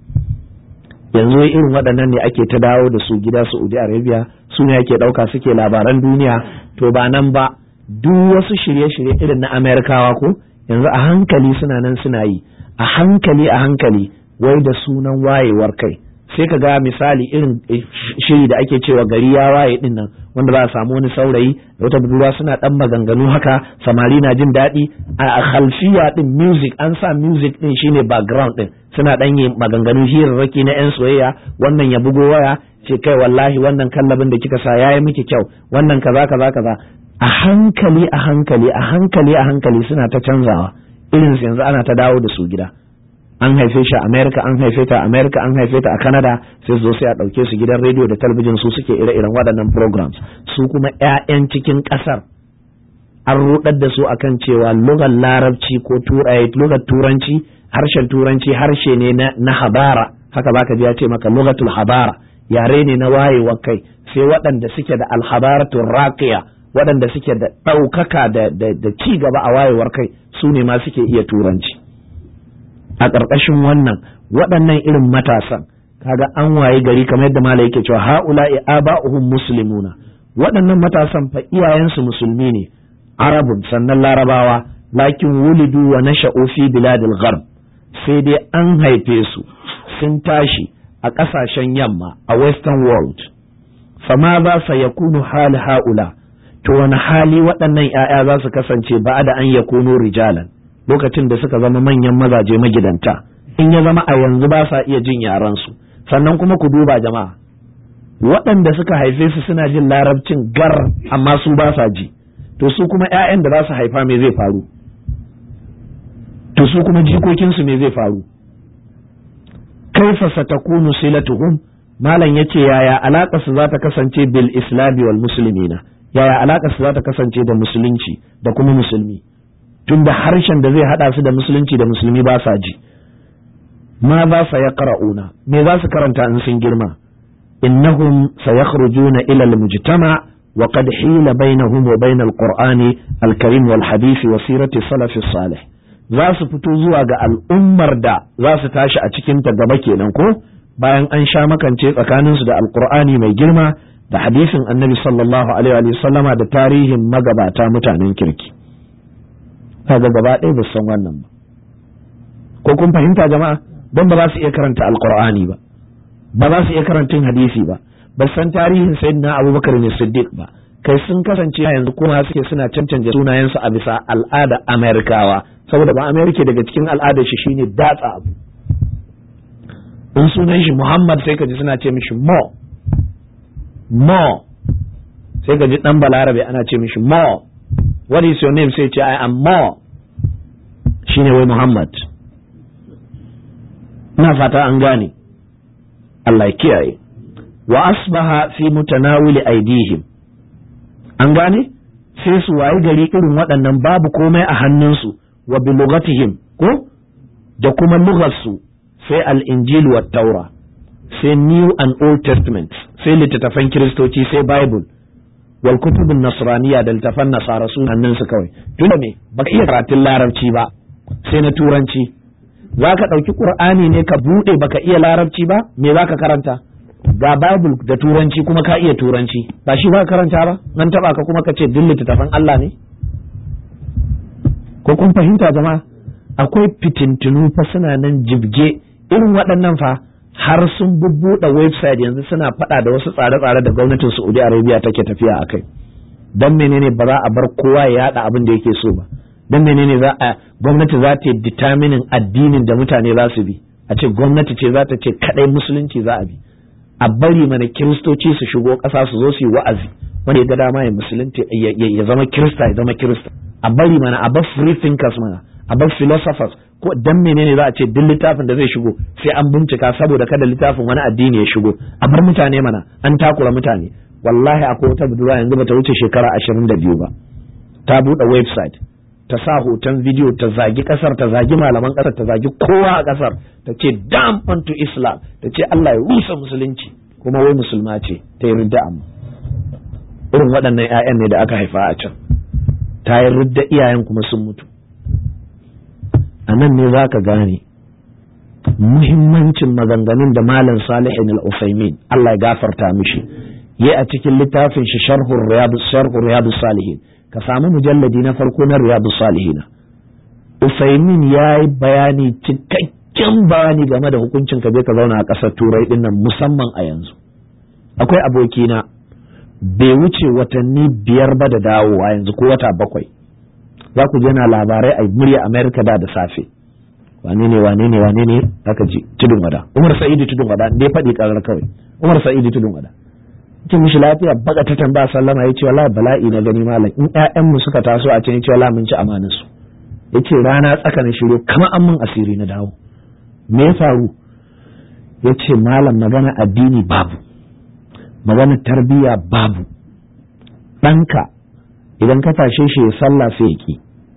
Yanzu irin waɗannan ne ake ta dawo da su gida Saudi Arabia, su ne ake ɗauka suke labaran duniya. To ba nan ba, duk wasu shirye-shirye irin na Amerikawa ko yanzu a hankali suna nan suna yi, a hankali a hankali, wai da sunan wayewar kai. Sai ka ga misali irin shiri da ake cewa gari ya waye din nan, wanda za a samu wani saurayi da wata budurwa suna dan maganganu haka, samari na jin daɗi, a khalfiya din music, an sa music din shine background din, suna dan yi maganganu hirarraki na yan soyayya, wannan ya bugo waya ce kai wallahi wannan kallabin da kika sa yayi miki kyau, wannan kaza kaza kaza. A hankali a hankali a hankali a hankali suna ta canzawa, irin yanzu ana ta dawo da su gida. An haife shi a America, an haife ta a America, an haife ta a Canada, sai su zo sai a ɗauke su gidan rediyo da talabijin, su suke ire-iren waɗannan programs. Su kuma ƴaƴan cikin ƙasar an rudar da su akan cewa lugar larabci ko lugar turanci, harshen turanci harshe ne na, na habara, haka zaka ji ya ce maka lugatul habara, yare ne na wayewar kai. Sai waɗanda suke da alhabaratul raqiya, waɗanda suke da ɗaukaka da, da, da ci gaba a wayewar kai, su ne ma suke iya turanci. A ƙarƙashin wannan waɗannan irin matasan kaga an waye gari kamar yadda malai yake cewa haula'i aba'uhum muslimuna, waɗannan matasan fa iyayensu musulmi ne, arabun sannan larabawa, lakin wulidu wa nasha'u fi biladil gharb, sai dai an haife su sun tashi a ƙasashen yamma a western world. Fama za sa yakunu hali haula, to wani hali waɗannan ‘ya'ya za su kasance ba da an yakunu rijalan, lokacin da suka zama manyan mazaje magidanta, in ya zama a yanzu ba sa iya jin yaransu. Sannan kuma ku duba jama'a, waɗanda suka haife su suna jin larabcin gar amma su ba sa ji, to su kuma ‘ya'yan da za su haifa me zai faru? To su kuma jikokinsu me zai faru? Kaifa satakunu silatuhum, malam yace yaya alaƙa su za ta kasance bil islami wal muslimina, yaya alaƙa su za ta kasance da musulunci da kuma musulmi, tunda harshen da zai hada su da musulunci da musulmi ba sa ji. ma za su yaqra'una me za su karanta in sun girma innahum sayakhrujuna ila al-mujtama wa qad hila bainahum wa bain al-qur'ani al-karim wal hadith wa sirati salaf salih za su fito zuwa ga al'ummar da za su tashi a cikin ta gaba kenan ko bayan an sha makance tsakaninsu da alqur'ani mai girma da hadisin annabi sallallahu alaihi wa sallama da tarihin magabata mutanen kirki kaga gaba ɗaya ba san wannan ba ko kun fahimta jama'a don ba za su iya karanta alqur'ani ba ba za su iya karantun hadisi ba ba san tarihin sayyidina abubakar ne siddiq ba kai sun kasance yanzu kuma suke suna cancanta sunayensu a bisa al'ada amerikawa saboda ba amerika daga cikin al'adar shi shine datsa abu in sunan shi muhammad sai ka ji suna ce mishi mo mo sai ka ji dan balarabe ana ce mishi mo what is your name sai ce I am mo shine wai muhammad ina fata an gane Allah ya kiyaye wa asbaha fi mutanawili aidihim an gane sai su wayi gari irin waɗannan babu komai a hannunsu wa bi lughatihim ko da kuma lugharsu sai al-injil wa taura sai new and old testament sai littattafan kiristoci sai bible wal kutubun nasraniya da littattafan nasara su hannunsu kawai tunda me baka iya karatun larabci ba sai na turanci za ka ɗauki ƙur'ani ne ka buɗe baka iya larabci ba me za ka karanta ga bible da turanci kuma ka iya turanci ba shi ba ka karanta ba nan taɓa ka kuma ka ce duk littattafan Allah ne ko kun fahimta jama'a akwai fitintunu fa suna nan jibge irin waɗannan fa har sun bubbuɗe website yanzu suna faɗa da wasu tsare-tsare da gwamnatin Saudi Arabia take tafiya a kai dan menene ba za a bar kowa ya yaɗa abin da yake so ba dan menene za a gwamnati za ta yi determining addinin da mutane za su bi a ce gwamnati ce za ta ce kadai musulunci za a bi a bari mana kiristoci su shigo ƙasa su zo su yi wa'azi wanda ya ga dama ya musulunci ya zama kirista ya zama kirista a bari mana a bar free thinkers mana a bar philosophers ko dan menene za a ce duk littafin da zai shigo sai an bincika saboda kada littafin wani addini ya shigo a bar mutane mana an takura mutane wallahi akwai wata budurwa yanzu bata wuce shekara ashirin da biyu ba ta buɗe website ta sa hoton bidiyo ta zagi kasar ta zagi malaman kasar ta zagi kowa a kasar ta ce damn unto Islam ta ce Allah ya rusa musulunci kuma wai musulma ce ta yi ridda amma irin waɗannan 'ya'yan ne da aka haifa a can ta yi ridda iyayen kuma sun mutu a nan ne za ka gane muhimmancin maganganun da malam Salihin al-Ufaimin Allah ya gafarta mishi yi a cikin littafin shi sharhur riyadus salihin ka samu mujalladi na farko na riyadu salihina Usaimin ya yi bayani cikakken bayani game da hukuncin ka je ka zauna a ƙasar turai din nan musamman a yanzu akwai abokina bai wuce watanni biyar ba da dawowa yanzu ko wata bakwai za ku je na labarai a murya Amerika da da safe wane ne wane ne wane ne aka ji tudun wada Umar Sa'idu tudun wada da ya faɗi ƙarar kawai Umar Sa'idu tudun wada kin mishi lafiya baka ta tambaya sallama yace wallahi bala'i na gani malam in ƴaƴan mu suka taso a can yace wallahi mun ci amanar su yace rana tsaka na shiro kamar an mun asiri na dawo me ya faru yace malam magana addini babu magana tarbiyya babu ɗanka idan ka tashe shi ya sallah sai yaki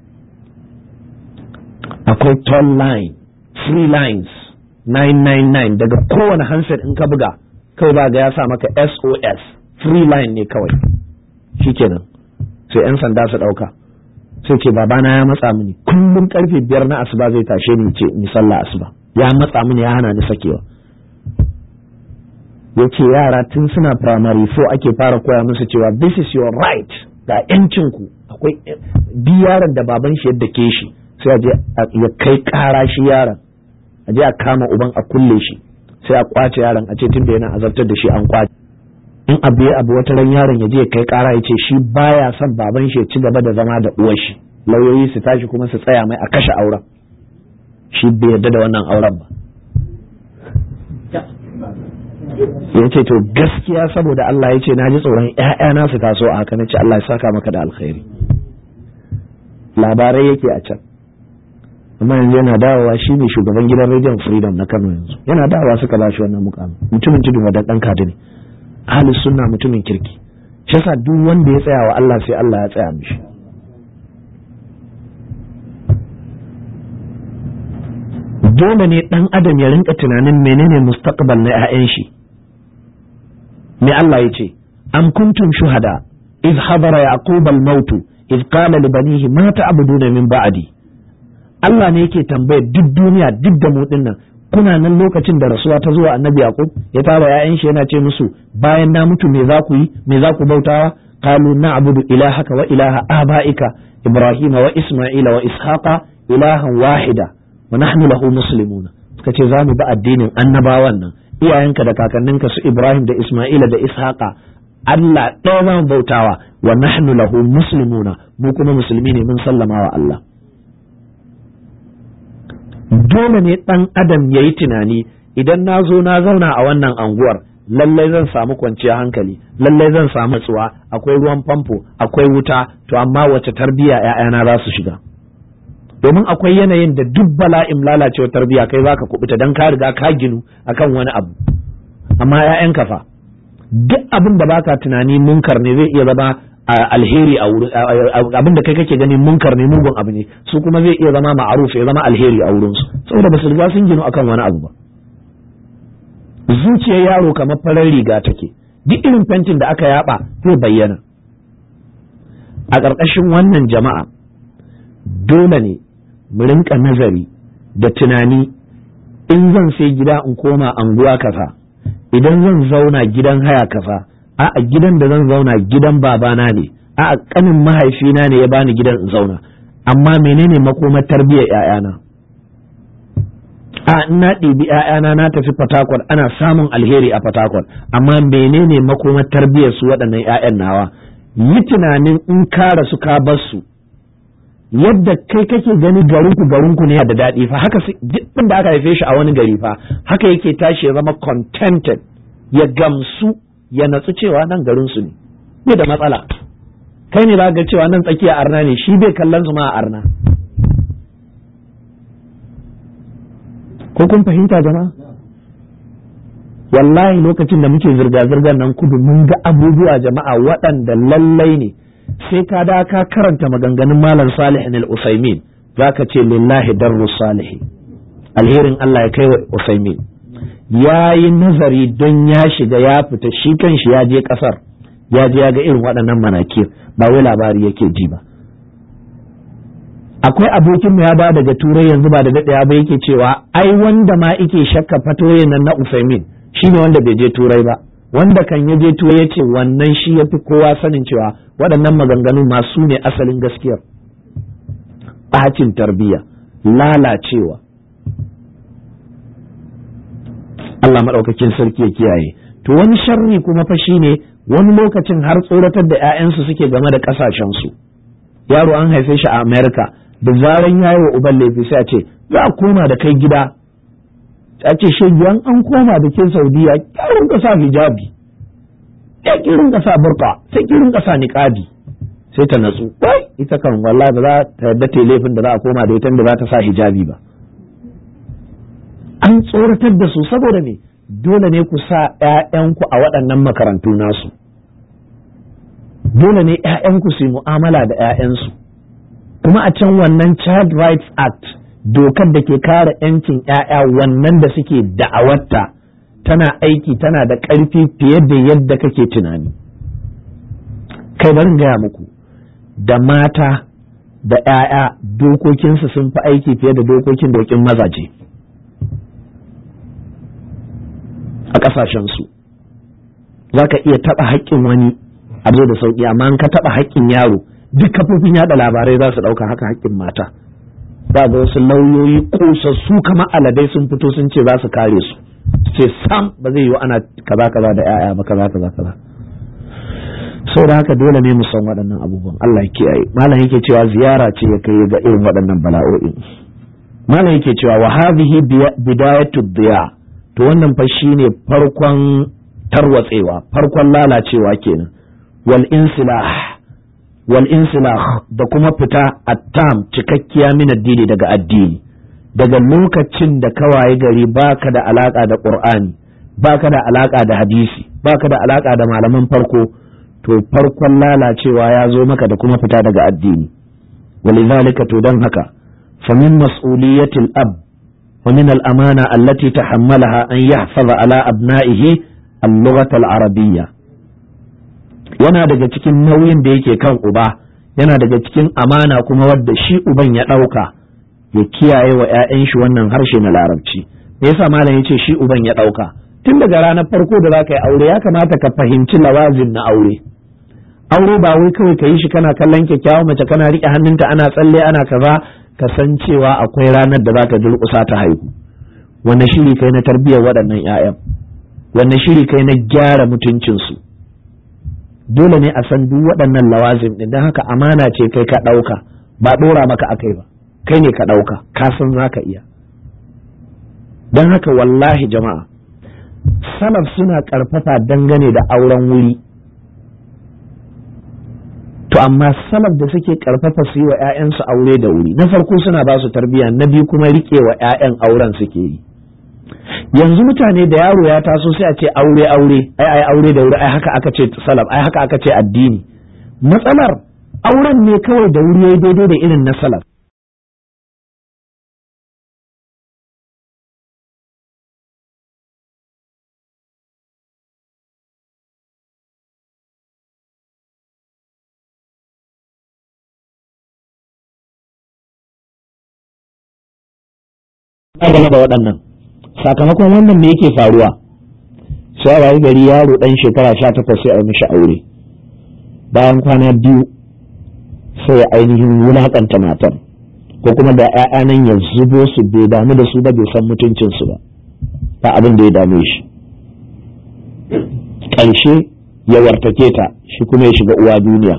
akwai toll line free lines nine nine nine daga kowane handset in ka buga kawai ba ga ya sa maka S O S free line ne kawai shikenan sai yan sanda su dauka sai ce babana ya matsa mini kullum karfe biyar na asuba zai tashe ni ce ni sallah asuba ya matsa mini ya hana ni sakewa yace yara tun suna primary four ake fara koya musu cewa this is your right ga yancin ku akwai bi yaron da baban shi yadda ke shi sai a je ya kai kara shi yaron a je a kama uban a kulle shi sai a kwace yaron a ce tun da yana azabtar da shi an kwace in abu ya abu wata ran yaron ya je kai kara ya ce shi baya son baban shi ya ci gaba da zama da uwar shi lauyoyi su tashi kuma su tsaya mai a kashe auren shi bai yarda da wannan auren ba ya ce to gaskiya saboda Allah ya ce na ji tsoron ƴaƴana su taso a haka na ce Allah ya saka maka da alkhairi labarai yake a can amma yanzu yana dawowa shi ne shugaban gidan rediyon freedom na Kano yanzu yana dawowa suka ba shi wannan mukamin mutumin tudun wadan dan kadi ne ahlus sunna mutumin kirki shi yasa duk wanda ya tsaya wa Allah sai Allah ya tsaya mishi dole ne dan adam ya rinka tunanin menene mustaqbal na 'ya'yan shi. me Allah yace am kuntum shuhada iz hadara yaqub al-maut iz qala li banihi ma ta'buduna min ba'di. Allah ne yake tambayar duk duniya duk da mu dinnan, kuna nan lokacin da rasuwa ta zuwa annabi yaqub ya tara 'ya'yan shi yana ce musu bayan na mutu me za ku yi, me za ku bautawa? qalu na'budu ilahaka wa ilaha abaika ibrahima wa isma'ila wa ishaqa ilahan wahida wa nahnu lahu muslimuna. suka ce za mu bi addinin annabawan nan, iyayenka da kakanninka su Ibrahim da Isma'ila da Ishaqa, Allah ɗaya za mu bautawa, wa nahnu lahu muslimuna, mu kuma musulmi ne mun sallama wa Allah. Dole ne ɗan adam ya yi tunani, idan na zo na zauna a wannan anguwar lallai zan samu kwanciyar hankali, lallai zan samu tsuwa, akwai ruwan famfo, akwai wuta, to amma wace tarbiyya ‘ya'yana za su shiga? Domin akwai yanayin da duk bala'in lalacewa tarbiyya kai zaka kubuta dan ka riga ka ginu akan wani abu, amma ƴaƴan ka fa duk abin da baka tunani munkar ne zai iya zama alheri a wurin, abin da kai kake gani munkar ne mugun abu ne, su kuma zai iya zama ma'aruf ya zama alheri a wurin su, saboda ba su riga sun ginu akan wani abu ba. Zuciyar yaro kamar farar riga take, duk irin fentin da aka yaba zai bayyana. A ƙarƙashin wannan jama'a dole ne mu rinka nazari da tunani, in zan sai gida in koma anguwa kaza, idan zan zauna gidan haya kaza, a a gidan da zan zauna gidan babana ne, a a kanin mahaifina ne ya bani gidan in zauna, amma menene makomar tarbiyyar ƴaƴana? A ina ɗibi ƴaƴana na tafi Fatakwal, ana samun alheri a Fatakwal, amma menene makomar tarbiyyar su waɗannan ƴaƴan nawa? Yi tunanin in ka rasu ka bar su, yadda kai kake gani garinku garinku ne da daɗi fa, haka duk da aka haife shi a wani gari fa haka yake tashi ya zama contented, ya gamsu, ya natsu cewa nan garin su ne, bai da matsala. Kai ne ba ga cewa nan tsakiya arna ne, shi bai kallon su ma a arna. Ko kun fahimta jama'a? Wallahi lokacin da muke zirga-zirgar nan kudu mun ga abubuwa jama'a waɗanda lallai ne sai ka da ka karanta maganganun Malam Salih al-Usaimin zaka ce lillahi darru salihi, alherin Allah ya kai wa Usaimin. Ya yi nazari don ya shiga ya fita, shi kanshi ya je kasar, ya je ya ga irin waɗannan manakir, ba wai labari yake ji ba. Akwai abokin mu ya ba daga turai yanzu ba da daɗaya ba, yake cewa ai wanda ma yake shakka fatoyin nan na Usaimin shine wanda bai je turai ba, wanda kan ya je turai ya ce wannan shi ya fi kowa sanin cewa waɗannan maganganu masu ne asalin gaskiyar. Ɓacin tarbiyya, lalacewa, Allah maɗaukakin sarki ya kiyaye. To wani sharri kuma fa shine wani lokacin har tsoratar da 'ya'yansu suke game da ƙasashensu. Yaro an haife shi a Amerika, da zaran yayi wa uban laifi sai a ce za a koma da kai gida, a ce shegiyan an koma da ke Saudiya kirin ƙasa hijabi, ya kirin ƙasa burka, sai kirin ƙasa niqabi, sai ta natsu. Wai ita kan wallahi ba za ta yarda ta laifin da za a koma da ita da za ta sa hijabi ba. An tsoratar da su saboda me? Dole ne ku sa ‘ya'yanku a waɗannan makarantu nasu, dole ne ‘ya'yanku su yi mu'amala da ‘ya'yansu, kuma a can wannan Child Rights Act, dokar da ke kare ‘yancin ‘ya'ya wannan da suke da'awarta tana aiki, tana da ƙarfi fiye da yadda kake tunani. Kai barin gaya muku, da mata da ‘ya'ya dokokinsu sun fi aiki fiye da dokokin dokin mazaje a ƙasashensu. Za ka iya taɓa haƙƙin wani abu da sauƙi, amma in ka taɓa haƙƙin yaro duk kafofin yaɗa labarai za su ɗauka haka haƙƙin mata. Za ga wasu lauyoyi ƙosassu kamar aladai sun fito sun ce za su kare su, ce sam ba zai yiwu ana kaza kaza da 'ya'ya ba, kaza kaza kaza. Sau da haka dole ne mu san waɗannan abubuwan. Allah ya kiyaye. Malam yake cewa ziyara ce ya kai ga irin waɗannan bala'o'in. Malam yake cewa wa hadhihi bidayatu diya, to wannan fa shine farkon tarwatsewa, farkon lalacewa kenan. Wal insilah, wal insilah da kuma fita attam cikakkiya min addini daga addini. Daga lokacin da kawaye gari baka da alaka da Qur'ani, baka da alaka da hadisi, baka da alaka da malaman farko, to farkon lalacewa ya zo maka da kuma fita daga addini. Walidhalika, to dan haka fa min mas'uliyatil ab, wa min al-amana allati tahammalaha an yahfaza ala abna'ihi al-lughata al-arabiyya. Yana daga cikin nauyin da yake kan uba, yana daga cikin amana kuma wadda shi uban ya ɗauka ya kiyaye wa 'ya'yan shi wannan harshe na larabci. Me yasa malam yace shi uban ya ɗauka? Tun daga ranar farko da zaka yi aure ya kamata ka fahimci lawazin na aure. Aure ba wai kawai ka yi shi kana kallon kyakkyawar mace kana riƙe hannunta ana tsalle ana kaza, ka san cewa akwai ranar da za ta durƙusa ta haihu. Wanne shiri kai na tarbiyyar waɗannan 'ya'yan? Wanne shiri kai na gyara mutuncinsu? Dole ne a san duk waɗannan lawazim ɗin, don haka amana ce kai ka ɗauka, ba ɗora maka akai ba, kai ne ka ɗauka, ka san za ka iya. Don haka wallahi jama'a, salaf suna ƙarfafa dangane da auren wuri. To amma salaf da suke ƙarfafa su yi wa 'ya'yansu aure da wuri, na farko suna ba su tarbiyya, na biyu kuma riƙe wa 'ya'yan auren suke yi. Yanzu mutane da yaro ya taso sai a ce aure aure ai ai aure da wuri, ai haka aka ce salaf, ai haka aka ce addini. Matsalar auren ne kawai da wuri yayi daidai da irin na salaf. Game da waɗannan sakamakon wannan me yake faruwa, sai a gari yaro ɗan shekara sha takwas sai a yi mishi aure, bayan kwana biyu sai ya ainihin wulaƙanta matar, ko kuma da 'ya'ya nan ya zubo su bai damu da su ba, bai san mutuncinsu ba, ba abin da ya dame shi. Ƙarshe ya wartake ta, shi kuma ya shiga uwa duniya.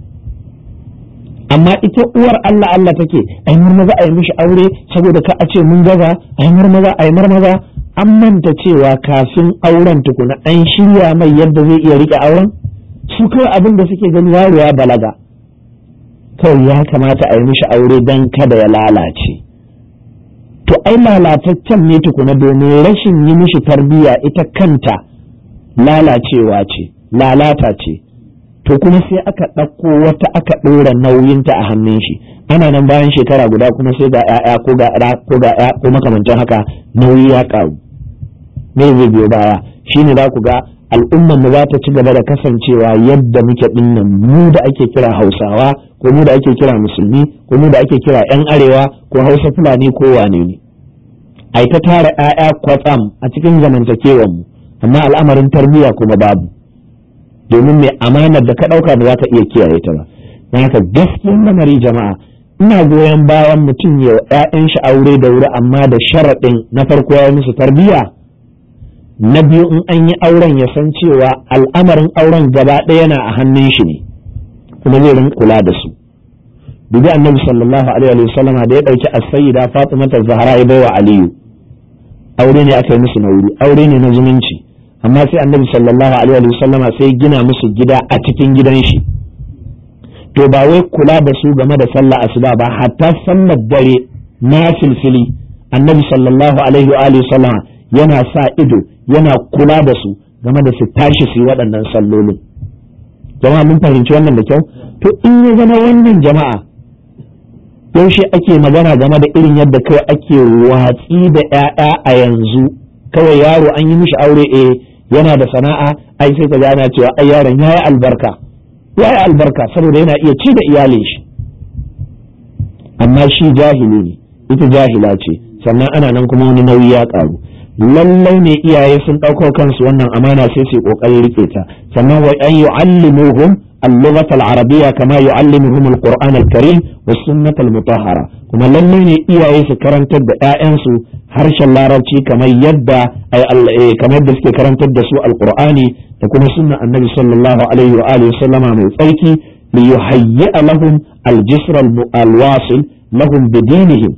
Amma ita uwar Allah Allah take, ai marmaza a yi mishi aure saboda ka a ce mun gaza, ai marmaza ai marmaza. An manta cewa kafin auren tukuna an shirya mai yadda zai iya rike auren. Su kawai abin da suke gani yaro ya balaga, kawai ya kamata a yi mishi aure don kada ya lalace. To ai lalataccen ne tukuna, domin rashin yi mishi tarbiyya ita kanta lalacewa ce, lalata ce. To kuma sai aka ɗauko wata aka ɗora nauyinta a hannun shi, ana nan bayan shekara guda kuma sai ga ƴaƴa ko ga ɗa ko ga ƴa ko makamantan haka, nauyi ya ƙaru. Me zai biyo baya? Shine za ku ga al'ummar mu za ta ci gaba da kasancewa yadda muke dinnan, mu da ake kira Hausawa ko mu da ake kira Musulmi ko mu da ake kira ƴan Arewa ko Hausa Fulani ko wane ne. Ai ta tara ƴaƴa kwatsam a cikin zamantakewar mu, amma al'amarin tarbiyya kuma babu. Domin mai amanar da ka ɗauka ba za ka iya kiyaye ta ba. Don haka gaskiyar lamari jama'a, ina goyon bayan mutum ya ‘ya'yan shi aure da wuri, amma da sharaɗin na farko ya musu tarbiyya, na biyu in an yi auren ya san cewa al'amarin auren gaba ɗaya yana a hannun shi ne, kuma zai rinka kula da su. Dubi annabi sallallahu alaihi wa sallama da ya ɗauki as-sayyida Fatimata Zahra ya baiwa Aliyu, aure ne aka yi musu na wuri, aure ne na zumunci. Amma sai annabi sallallahu alaihi wa sallama sai gina musu gida a cikin gidan shi. To ba wai kula da su game da sallah asuba ba, hatta sallar dare na filfili annabi sallallahu alaihi wa sallama yana sa ido, yana kula da su game da su tashi su yi waɗannan sallolin. Jama'a mun fahimci wannan da kyau? To in ya zama wannan jama'a, yaushe ake magana game da irin yadda kawai ake watsi da ‘ya'ya a yanzu, kawai yaro an yi mishi aure eh yana da sana'a, ai sai ka ga ana cewa ai yaron yayi albarka yayi albarka saboda yana iya ci da iyalin shi, amma shi jahili ne, ita jahila ce, sannan ana nan kuma wani nauyi ya karu. Lallai ne iyaye sun ɗauko kansu wannan amana sai su kokari rike ta, sannan wa an yu'allimuhum اللغة العربية كما يعلمهم القرآن الكريم والسنة المطهرة. كما للي إياه سكرن تد آئنسو هرش اللاربتي كما يدى أي كما يدى سكرن تد سوء القرآن تكون سنة النبي صلى الله عليه وآله وسلم من فيك ليهيئ لهم الجسر الواصل لهم بدينهم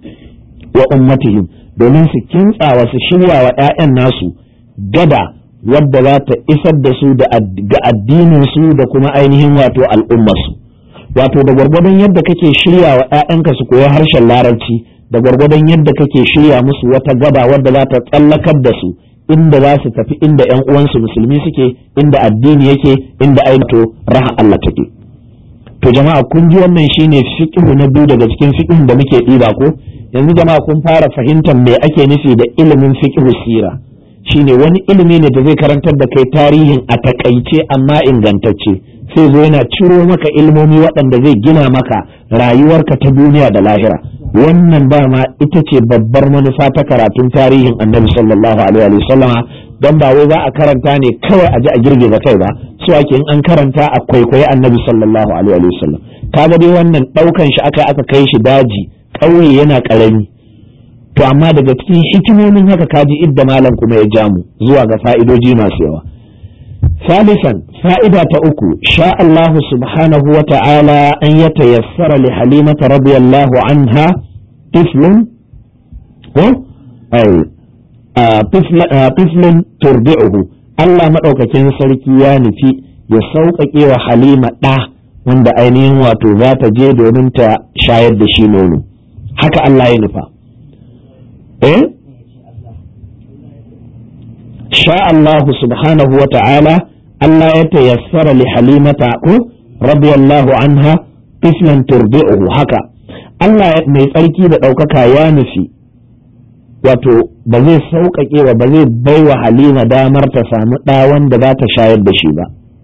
وأمتهم domin su kintsa wasu shirya wa ‘ya'yan nasu gada wadda za ta isar da su ga addininsu da kuma ainihin wato al'ummarsu. Wato da gwargwadon yadda kake shirya wa ‘ya'yanka su koyi harshen larabci, da gwargwadon yadda kake shirya musu wata gaba wadda za ta tsallakar da su inda za su tafi inda ‘yan uwansu musulmi suke, inda addini yake, inda ainihin raha Allah take. To jama'a kun ji wannan shine fiqhu na biyu daga cikin fiqhun da muke ɗiba ko yanzu jama'a kun fara fahimtar me ake nufi da ilimin fiqh sira shine wani ilimi ne da zai karantar da kai tarihin a takaice amma ingantacce sai zo yana ciro maka ilmomi waɗanda zai gina maka rayuwarka ta duniya da lahira. Wannan dama ita ce babbar manufa ta karatun tarihin annabi sallallahu alaihi wa sallama, don ba wai za a karanta ne kawai a ji a girgiza kai ba, so ake in an karanta a kwaikwayi annabi sallallahu alaihi wa sallam. Kaga dai wannan ɗaukan shi aka aka kai shi daji ƙauye yana ƙarami, to amma daga cikin hikimomin haka kaji idda malam kuma ya jamu zuwa ga fa'idoji masu yawa. ثالثا فائدة أكو شاء الله سبحانه وتعالى أن يتيسر لحليمة رضي الله عنها طفل أي طفل طفل ترضعه الله مدوكا كان سركيان في يسوق إيوه حليمة دا وند أينين واتو ذات جيد ومنت شايد دشينونو حكى الله ينفع إيه شاء الله سبحانه وتعالى ألا يتيسر لحليمة رضي الله عنها طفلا ترضعه haka Allah mai tsarki da ɗaukaka ya nufi wato ba zai sauƙaƙe wa ba zai baiwa Halima damar ta samu ɗa wanda za ta shayar da shi ba.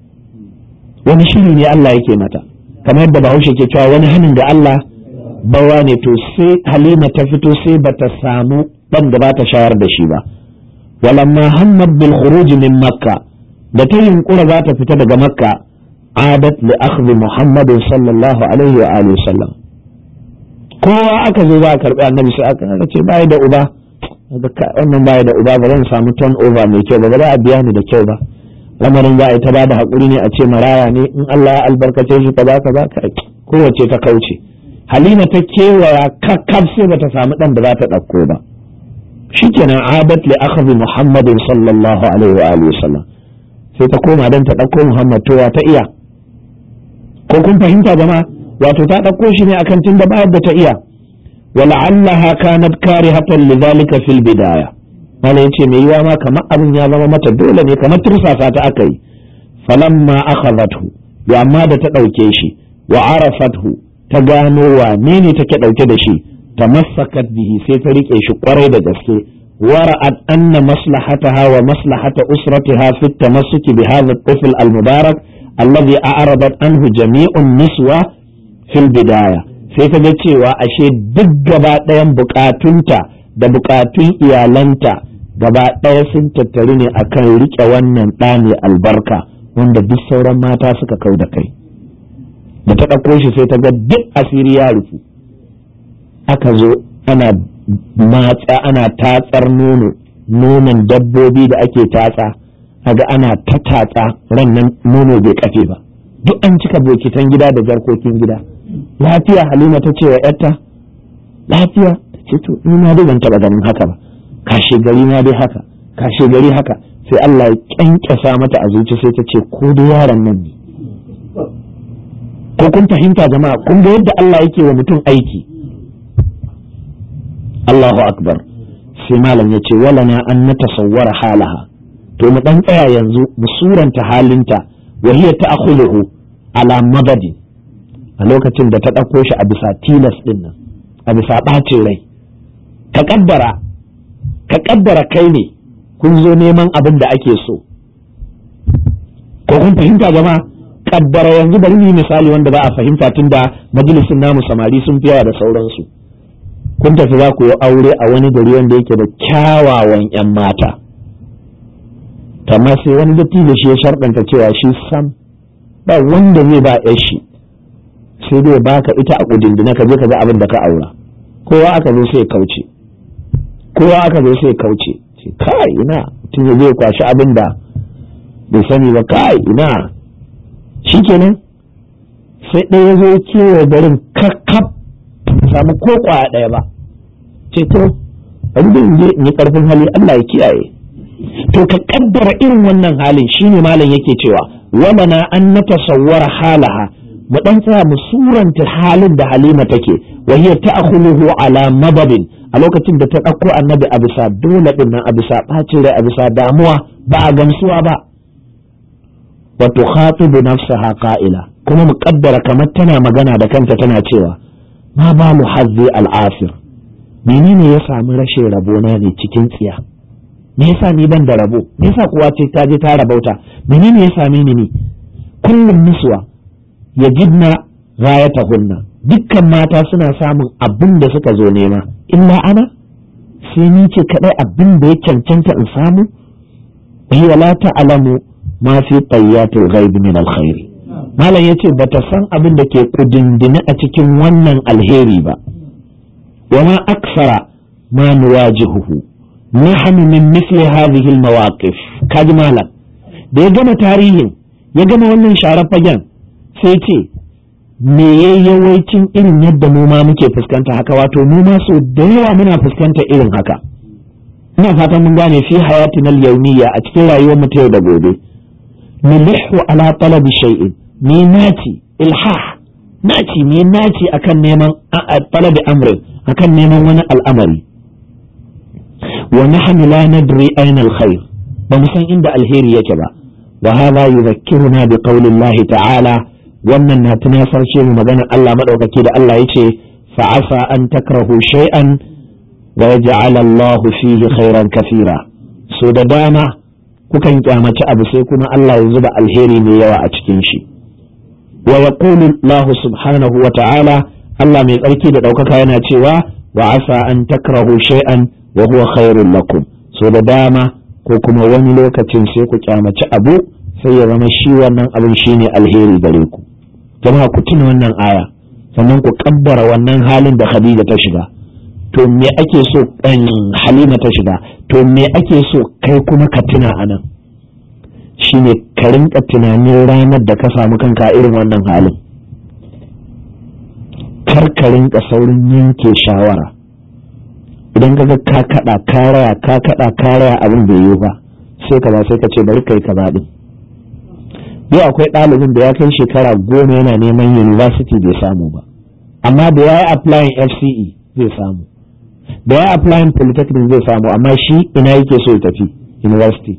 Wani shiri ne Allah yake mata, kamar yadda Bahaushe ke cewa wani hannun da Allah bawa ne, to sai Halima ta fito sai ba ta samu ɗan da za ta shayar da shi ba. ولما همت بالخروج من مكة da ta yunkura za ta fita daga makka adat li akhdhi muhammad sallallahu alaihi wa alihi sallam kowa aka zo za a karbi annabi sai aka ce bai da uba wannan bai da uba ba zan samu turn over mai kyau ba ba za a biya ni da kyau ba lamarin za a yi ta bada hakuri ne a ce maraya ne in Allah ya albarkace shi kaza kaza kowace ta kauce. Halima ta kewaya kakkaf sai bata samu dan da za ta dauko ba. shikenan adat li akhdhi Muhammad sallallahu alaihi wa alihi wasallam sai ta koma dan ta dauko Muhammad to ta iya ko kun fahimta jama'a wato ta dauko shi ne akan tunda bayar da ta iya wala'allaha kanat karihatan lidhalika fil bidaya wala yace me yiwa ma kamar abin ya zama mata dole ne kamar tursasa ta akai falamma akhadathu ya amma da ta dauke shi wa arafathu ta gano wane ne take dauke da shi tamassakat bihi sai ta rike shi kwarai da gaske wara'at anna maslahataha wa maslahata usratiha fi at-tamassuki bi hadha at-tifl al-mubarak alladhi a'radat anhu jami'un niswa fil bidaya sai ta ga cewa ashe duk gaba ɗayan bukatunta da bukatun iyalanta gaba ɗaya sun tattaru ne akan rike wannan ɗa mai albarka wanda duk sauran mata suka kau da kai da ta ɗauko shi sai ta ga duk asiri ya rufu aka zo ana matsa ana tatsar nono nonon dabbobi da ake tatsa kaga ana ta tatsa ran nan nono bai kafe ba duk an cika bokitan gida da jarkokin gida. Lafiya Halima ta ce wa yarta lafiya ta ce to ni ma dai ban taba ganin haka ba kashe gari na dai haka kashe gari haka sai Allah ya kyankyasa mata a zuci sai ta ce ko da yaron nan ne ko kun fahimta jama'a kun ga yadda Allah yake wa mutum aiki. Allahu akbar. Sai malam ya ce walana an natasawwara halaha to mu dan tsaya yanzu mu suranta halinta wa hiya ta'khuluhu ala madadin a lokacin da ta ɗauko shi a bisa tilas ɗin nan a bisa ɓacin rai ka ƙaddara ka ƙaddara kai ne kun zo neman abin da ake so ko kun fahimta jama'a ƙaddara yanzu bari ni misali wanda ba a fahimta tunda majalisin namu samari sun fi yawa da sauransu kun tafi za ku yi aure a wani gari wanda yake da kyawawan 'yan mata amma sai wani dattijo shi ya sharɗanta cewa shi sam ba wanda zai ba 'yar shi sai dai baka ita a kudindina ka je ka ga abin da ka aura kowa aka zo sai kauce kowa aka zo sai kauce ce kai ina tun zai kwashi abin da bai sani ba kai ina shikenan sai ɗaya zo kewaye garin kakkaf samu ko kwaya ɗaya ba ce to bari da in je in yi karfin hali Allah ya kiyaye to ka kaddara irin wannan halin shine malam yake cewa wamana an natasawwara halaha mu dan tsaya mu suranta halin da Halima take wa hiya ta'khuluhu ala madabin a lokacin da ta dauko annabi a bisa dole din nan a bisa bacin rai a bisa damuwa ba a gamsuwa ba wa tukhatibu nafsaha qa'ila kuma mu kaddara kamar tana magana da kanta tana cewa ma ba mu hazzi al'asir menene ya samu rashin rabona ne cikin tsiya, me yasa ni ban da rabo, me yasa kowa ce ta je ta rabauta, menene ya same ni ne? kullum niswa yajidna ghayatahunna, dukkan mata suna samun abin da suka zo nema, illa ana sai ni ce kadai abin da ya cancanta in samu. hiya la ta'lamu ma fi tayyatil ghaib min alkhair, malam yace bata san abin da ke kudindini a cikin wannan alheri ba. wa ma aksara ma nuwajihuhu nahnu min mithli hadhihi almawaqif. kaji malam da ya gama tarihin, ya gama wannan sharar fagen, sai ce me yawancin irin yadda mu ma muke fuskanta haka, wato mu ma so da yawa muna fuskanta irin haka. ina fatan mun gane fi hayatina al-yawmiyya, a cikin rayuwar mu ta yau da gobe. nulhu ala talabi shay'in, ni naci ilhah, naci ni naci akan neman talabi amrin, akan neman wani al'amari. wa nahnu la nadri ayna al-khair, ba mu san inda alheri yake ba. wa hadha yudhakkiruna bi qawli Allah ta'ala, wannan na tunasarce mu maganar Allah madaukaki da Allah yace fa asa an takrahu shay'an wa yaj'al Allah fihi khairan kathira. so da dama kukan kyamaci abu sai kuma Allah ya zuba alheri mai yawa a cikin shi. wa yaqulu Allah subhanahu wa ta'ala, Allah mai tsarki da daukaka yana cewa wa asa an takrahu shay'an wa huwa khairul lakum. so da dama ko kuma wani lokacin sai ku kyamaci abu sai ya zama shi wannan abin shine alheri gare ku. jama'a ku tuna wannan aya, sannan ku kaddara wannan halin da Khadija ta shiga. to me ake so ɗan Halima ta shiga, to me ake so kai kuma ka tuna anan, shine ka rinka tunanin ranar da ka samu kanka irin wannan halin. kar ka rinka saurin yanke shawara idan ka ga ka kada ka raya ka kada ka raya abin bai yi ba, sai ka ba sai ka ce bari kai ka ba din. yau akwai ɗalibin da ya kai shekara goma yana neman university bai samu ba, amma da ya yi applying F C E zai samu, da ya yi applying polytechnic zai samu, amma shi ina yake so ya tafi university.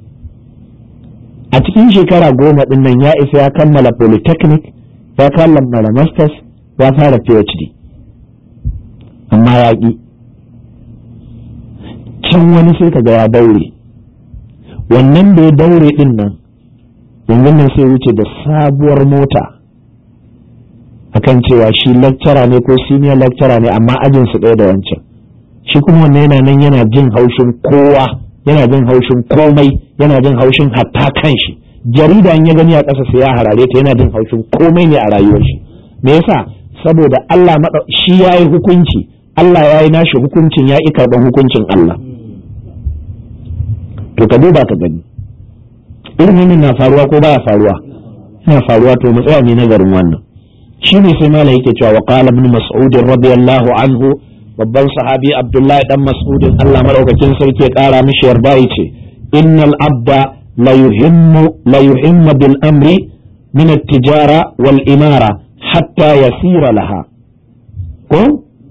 a cikin shekara goma din nan ya isa ya kammala polytechnic, ya kammala masters, ya fara P H D, amma ya ƙi. can wani sai ka ga ya daure, wannan da ya daure din nan yanzu nan sai wuce da sabuwar mota akan cewa shi lecturer ne ko senior lecturer ne, amma ajin su ɗaya da wancan. shi kuma wannan yana nan yana jin haushin kowa, yana jin haushin komai, yana jin haushin hatta kan shi. jarida in ya gani a ƙasa sai ya harare ta, yana jin haushin komai ne a rayuwar shi. me yasa? saboda Allah shi yayi hukunci, Allah yayi nashi hukuncin, ya ƙi karɓan hukuncin Allah. to ka duba ka gani irin wannan na faruwa ko baya faruwa? yana faruwa. to mu tsaya ne nazarin wannan. shine sai malai yake cewa wa qala ibn mas'ud radiyallahu anhu, babban sahabi Abdullahi dan Mas'ud Allah madaukakin sarki ya kara mishi yarda yace innal abda la yuhimmu la yuhimmu bil amri min at-tijara wal imara hatta yasira laha, ko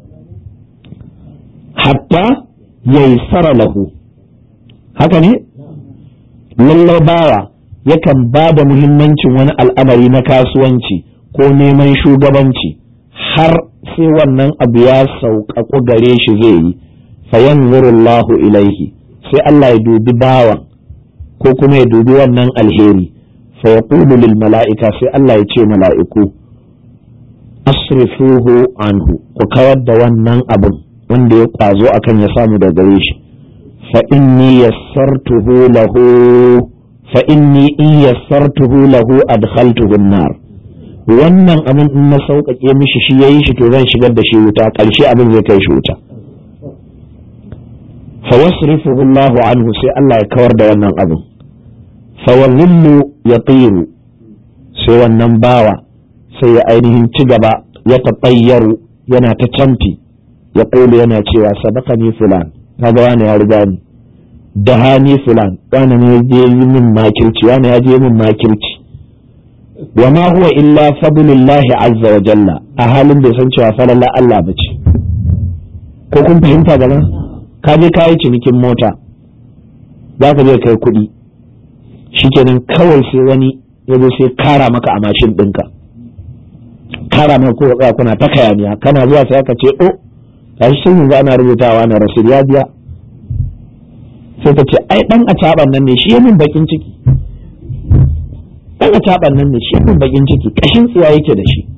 hatta yaysara lahu. haka ne? lallai bawa yakan ba da muhimmancin wani al'amari na kasuwanci ko neman shugabanci har sai wannan abu ya sauƙaƙo gare shi zai yi, fayanzurullahu ilaihi, sai Allah ya dubi bawan ko kuma ya dubi wannan alheri, fa yaqulu lil mala'ika, sai Allah ya ce mala'iku asrifuhu anhu, ku kawar da wannan abun wanda ya kwazo akan ya samu da gare shi. fa inni yassartuhu lahu fa inni in yassartuhu lahu adkhaltuhu an-nar, wannan abin in na sauƙaƙe mishi shi yayi shi to zan shigar da shi wuta, ƙarshe abin zai kai shi wuta. fa wasrifuhu Allahu anhu, sai Allah ya kawar da wannan abin. fa yadhillu yatiru, sai wannan bawa sai ya ainihin ci gaba ya taɓayyaru yana ta canfi, ya ƙulu yana cewa sabaqani fulan, kaga wani ya riga ni, dahani fulan, wani ne ya je min makirci, wani ya je min makirci. wa ma huwa illa fadlullahi azza wa jalla, a halin bai san cewa falalla Allah bace. ko kun fahimta da nan? ka je ka yi cinikin mota, za ka je kai kuɗi, shikenan kawai sai wani ya zo sai kara maka a mashin ɗinka, kara maka ko tsaya kuna ta kayaniya, kana zuwa sai aka ce o a shi yanzu ana rubutawa na rasul ya biya. Sai ta ce ai dan a caban nan ne shi yamin bakin ciki, dan a caban nan ne shi yamin bakin ciki, kashin tsiya yake da shi.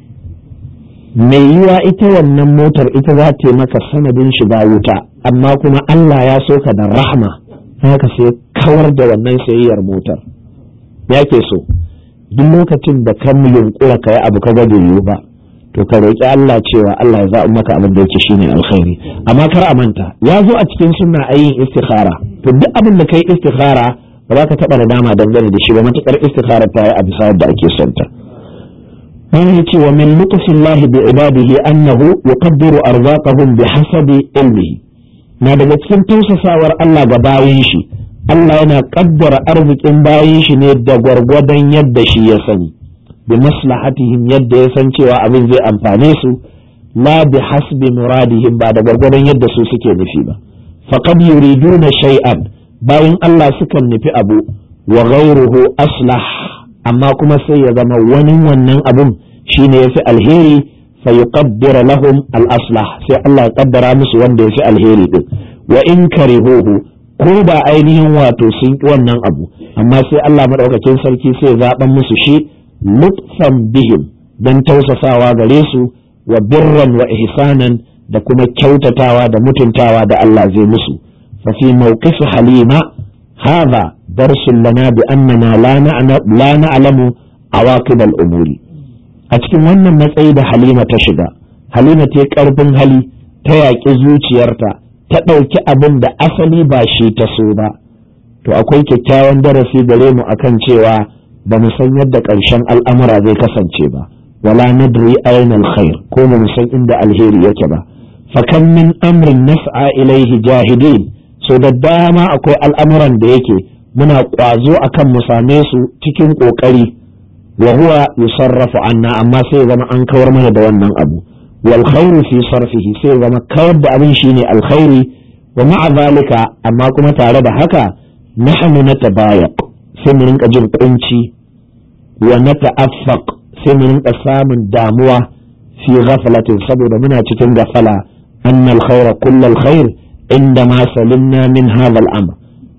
Mai yiwa ita wannan motar ita za ta yi maka sanadin shiga wuta, amma kuma Allah ya so ka da rahma, haka sai kawar da wannan sayayyar motar. Me yake so? Duk lokacin da kan yunkura ka yi abu ka ga yiwu ba, to ka roƙi Allah cewa Allah ya zaɓi maka abin da yake shine alkhairi. Amma kar a manta, ya zo a cikin sunna ayin istikhara. To duk abin da kai istikhara ba za ka taɓa nadama dangane da shi ba, matukar istikhara ta yi a bisa yadda ake son ta. Wani ya ce wa min lutfillahi bi ibadihi annahu yuqaddiru arzaqahum bi hasabi ilmihi. Na daga cikin tausasawar Allah ga bayin shi, Allah yana kaddara arzikin bayin shi ne da gwargwadon yadda shi ya sani, bi maslahatihim yadda ya san cewa abin zai amfane su, la bi hasbi muradihim ba da gwargwadon yadda su suke nufi ba. Faqad yuriduna shay'an, bayin Allah sukan nufi abu wa ghayruhu aslah, amma kuma sai ya zama wani wannan abun shine yafi alheri, fa yuqaddiru lahum al-aslah, sai Allah ya kaddara musu wanda yafi alheri din. Wa in karihuhu, ko ba ainihin wato sun ki wannan abu, amma sai Allah madaukakin sarki sai zaben musu shi lutfan bihim, dan tausasawa gare su, wa birran wa ihsanan, da kuma kyautatawa da mutuntawa da Allah zai musu. fa fi mawqif halima hadha darsun lana bi annana la na'lamu awaqib al-umuri. A cikin wannan matsayi da Halima ta shiga, Halima ta karfin hali, ta yaƙi zuciyarta, ta ɗauki abin da asali ba shi ta so ba, to akwai kyakkyawan darasi gare mu akan cewa ba mu san yadda ƙarshen al'amura zai kasance ba, wala nadri ayna alkhair, ko mu san inda alheri yake ba. Fa kam min amrin nas'a ilaihi jahidin, so da dama akwai al'amuran da yake muna ƙwazo akan mu same su cikin ƙoƙari, wa huwa yusarrafu anna, amma sai zama an kawar mana da wannan abu. wal khairu fi sarfihi, sai zama kawar da abin shine alkhairi. Wa ma'a zalika, amma kuma tare da haka, nahnu natabayaq, sai mu rinka jin kunci, wa nata'affaq, sai mu rinka samun damuwa fi ghaflatin, saboda muna cikin gafala, anna alkhaira kullu alkhair inda ma salimna min hadha al-amr.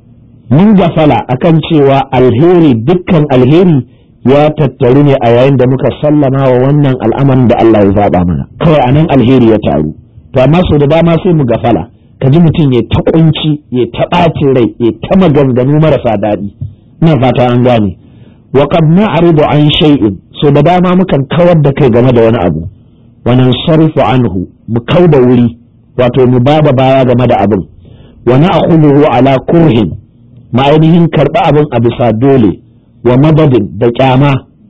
Mun gafala akan cewa alheri, dukkan alheri ya tattaru ne a yayin da muka sallama wa wannan al'amarin da Allah ya zaba mana, kawai anan alheri ya taru. To amma so da dama sai mu gafala, ka ji mutum ya ta kunci, ya ta ɓacin rai, ya ta maganganu marasa daɗi. Ina fata an gane. Wa qad na'ridu an shay'in, so da dama mukan kawar da kai game da wani abu, wa nansarifu anhu, mu kauda wuri, wato mu bada baya game da abin, wa na'khudhuhu ala kurhin, ma ainihin karɓa abin a bisa dole, wa madadin da kyama,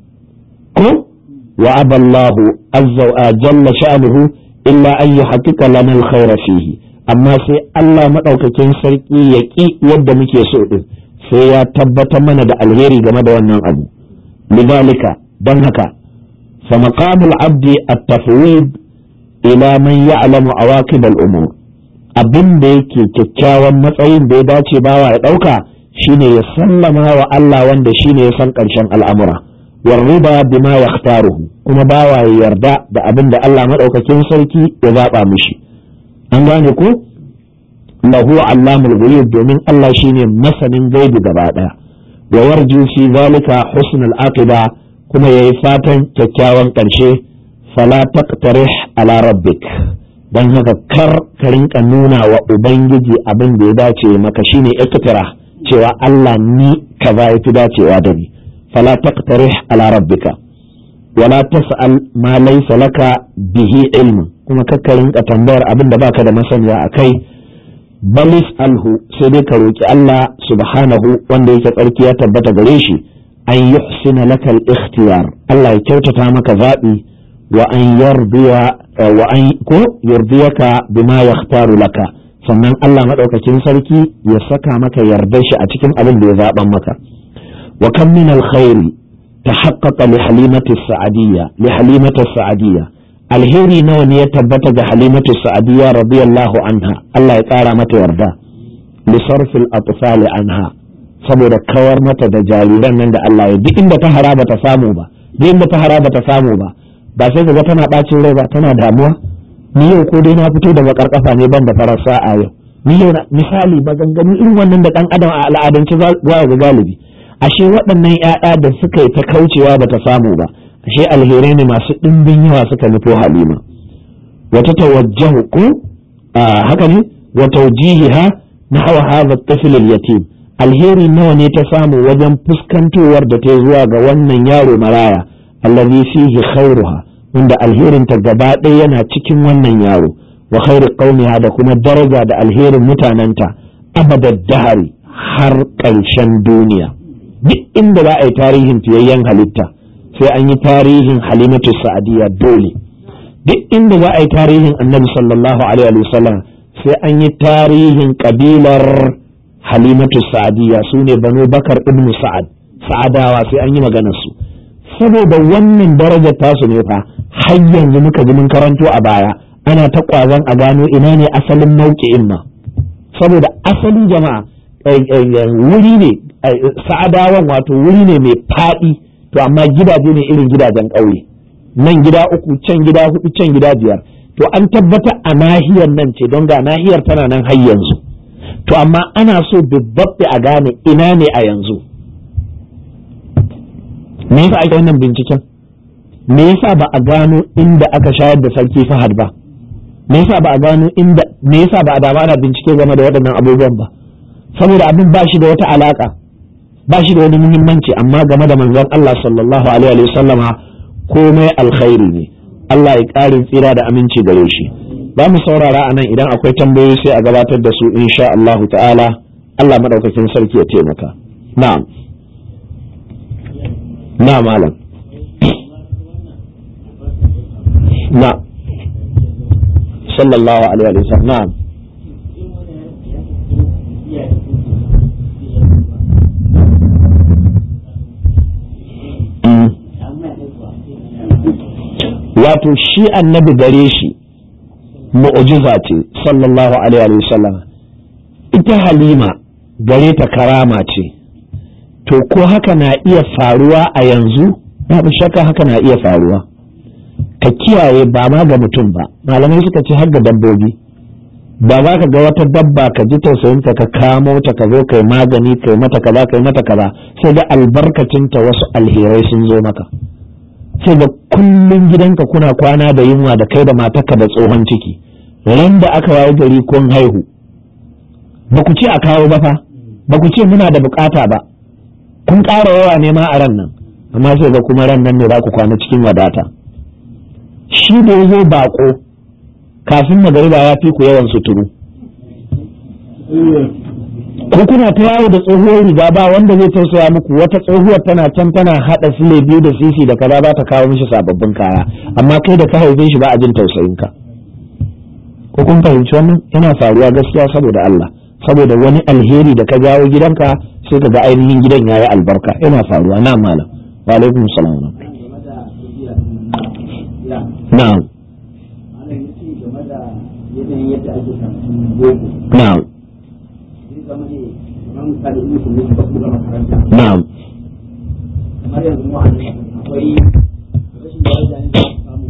ko wa aballahu azza wa jalla sha'nuhu illa an yuhaqqiqa lana al-khayra fihi, amma sai Allah madaukakin sarki ya ki yadda muke so din, sai ya tabbatar mana da alheri game da wannan abu. Lidhalika, dan haka, fa maqamul abdi at-tafwid ila man ya'lamu awaqib al-umur, abin da yake kyakkyawan matsayin da ya dace bawa ya dauka shine ya sallama wa Allah wanda shine ya san ƙarshen al'amura, warriba bima yakhtaruhu, kuma bawa ya yarda da abin da Allah madaukakin sarki ya zaba mishi. An gane ko? Lahu allamul ghuyub, domin Allah shine masanin gaibi gaba daya. Wa yarju fi zalika husnul aqiba, kuma yayi fatan kyakkyawan ƙarshe. Fala taqtarih ala rabbik, dan haka kar ka rinka nuna wa ubangiji abin da ya dace maka, shine iktira, cewa Allah ni kaza yafi dacewa da ni. Fala taqtarih ala rabbika wala tas'al ma laysa laka bihi ilm, kuma kakka rinka tambayar abin da baka da masaniya akai. Balis alhu, sai dai ka roki Allah subhanahu, wanda yake tsarki ya tabbata gare shi, an yuhsina laka al-ikhtiyar, Allah ya kyautata maka zabi, wa an yardiya wa an ko yardiyaka bima yakhtaru laka, sannan Allah madaukakin sarki ya saka maka yardar shi a cikin abin da ya zaban maka. Wa kam min alkhairi tahaqqaqa li halimati as-sa'diyya li halimati as-sa'diyya, alheri nawa ne ya tabbata ga halimatu as-sa'diyya radiyallahu anha, Allah ya kara mata yarda, li sarf al-atfal anha, saboda kawar mata da jariran nan da Allah ya, duk inda ta haraba ta samu ba, duk inda ta haraba ta samu ba ba sai kaga tana bacin rai ba, tana damuwa, ni yau ko dai na fito da bakar kafa ne ban da farar sa'a yau, ni yau misali maganganu irin wannan da dan adam a al'adance za ga galibi. Ashe waɗannan ƴaƴa da suka yi ta kaucewa bata samu ba, ashe alherai ne masu ɗimbin yawa suka nufo Halima. Wata tawajjahu ko haka ne wa tawjihiha nahwa hadha at-tifl al-yatim, alheri nawa ne ta samu wajen fuskantowar da ta zuwa ga wannan yaro maraya allazi fihi khairuha, wanda alherin ta gaba ɗaya yana cikin wannan yaro, wa khairu qaumiha da kuma daraja da alherin mutananta abadad dahari har ƙarshen duniya. Duk inda za a yi tarihin fiyayyen halitta sai an yi tarihin Halimatu Sa'adiyya dole. Duk inda za a yi tarihin Annabi sallallahu alaihi wa sallam sai an yi tarihin kabilar Halimatu Sa'adiyya, su ne Banu Bakar ibn Sa'ad, Sa'adawa, sai an yi maganar su. Saboda wannan darajar tasu ne fa har yanzu muka ji mun karanto a baya ana ta kwazon a gano ina ne asalin mauki'in ma, saboda asalin jama'a wuri ne Sa'adawan, wato wuri ne mai faɗi, to amma gidaje ne irin gidajen ƙauye, nan gida uku, can gida hudu, can gida biyar. To an tabbata a nahiyar nan ce, don ga nahiyar tana nan har yanzu. To amma ana so bibbabbe a gane ina ne a yanzu. Me yasa ake wannan binciken? Me yasa ba a gano inda aka shayar da sarki Fahad ba? Me yasa ba a gano inda, me yasa ba a dama ana bincike game da waɗannan abubuwan ba? Saboda abin ba shi da wata alaka, ba shi da wani muhimmanci, amma game da manzon Allah sallallahu alaihi wa sallama komai alkhairi ne. Allah ya ƙarin tsira da aminci gare shi. Ba mu saurara a nan, idan akwai tambayoyi sai a gabatar da su insha Allah ta'ala. Allah madaukakin sarki ya taimaka. Na'am. Na malam. Na. Sallallahu alaihi wa sallam. Na'am. Wato shi annabi gare shi mu'jiza ce sallallahu alaihi wa sallam, ita Halima gare ta karama ce. To ko haka na iya faruwa a yanzu? Babu shakka haka na iya faruwa. Ka kiyaye ba ma ga mutum ba, malamai suka ce har ga dabbobi. Ba za ka ga wata dabba ka ji tausayinta ka kamo ta ka zo kai magani kai mata kaza kai mata kaza, sai ga albarkacinta wasu alherai sun zo maka. Sai ga kullum gidanka kuna kwana da yunwa da kai da matarka da tsohon ciki, ran da aka waye gari kun haihu ba ku ce a kawo ba fa, ba ku ce muna da bukata ba, kun ƙara yawa ne ma a ran nan, amma sai ga kuma ran nan ne za ku kwana cikin wadata. Shi da ya zo bako kafin magariba ya fi ku yawan suturu, ko kuna ta yawo da tsohuwar riga ba wanda zai tausaya muku, wata tsohuwar tana can tana hada sile biyu da sisi da kaza ba ta kawo mishi sababbin kaya, amma kai da ka haife shi ba a jin tausayin ka. Ko kun fahimci wannan? Yana faruwa gaskiya saboda Allah, saboda wani alheri da ka jawo gidanka sai ka ga ainihin gidan yayi albarka. Yana faruwa. Na malam. Wa alaikum salam. Na'am. Na'am. Na'am. Kamar yanzu mu akwai rashin daraja ne da samu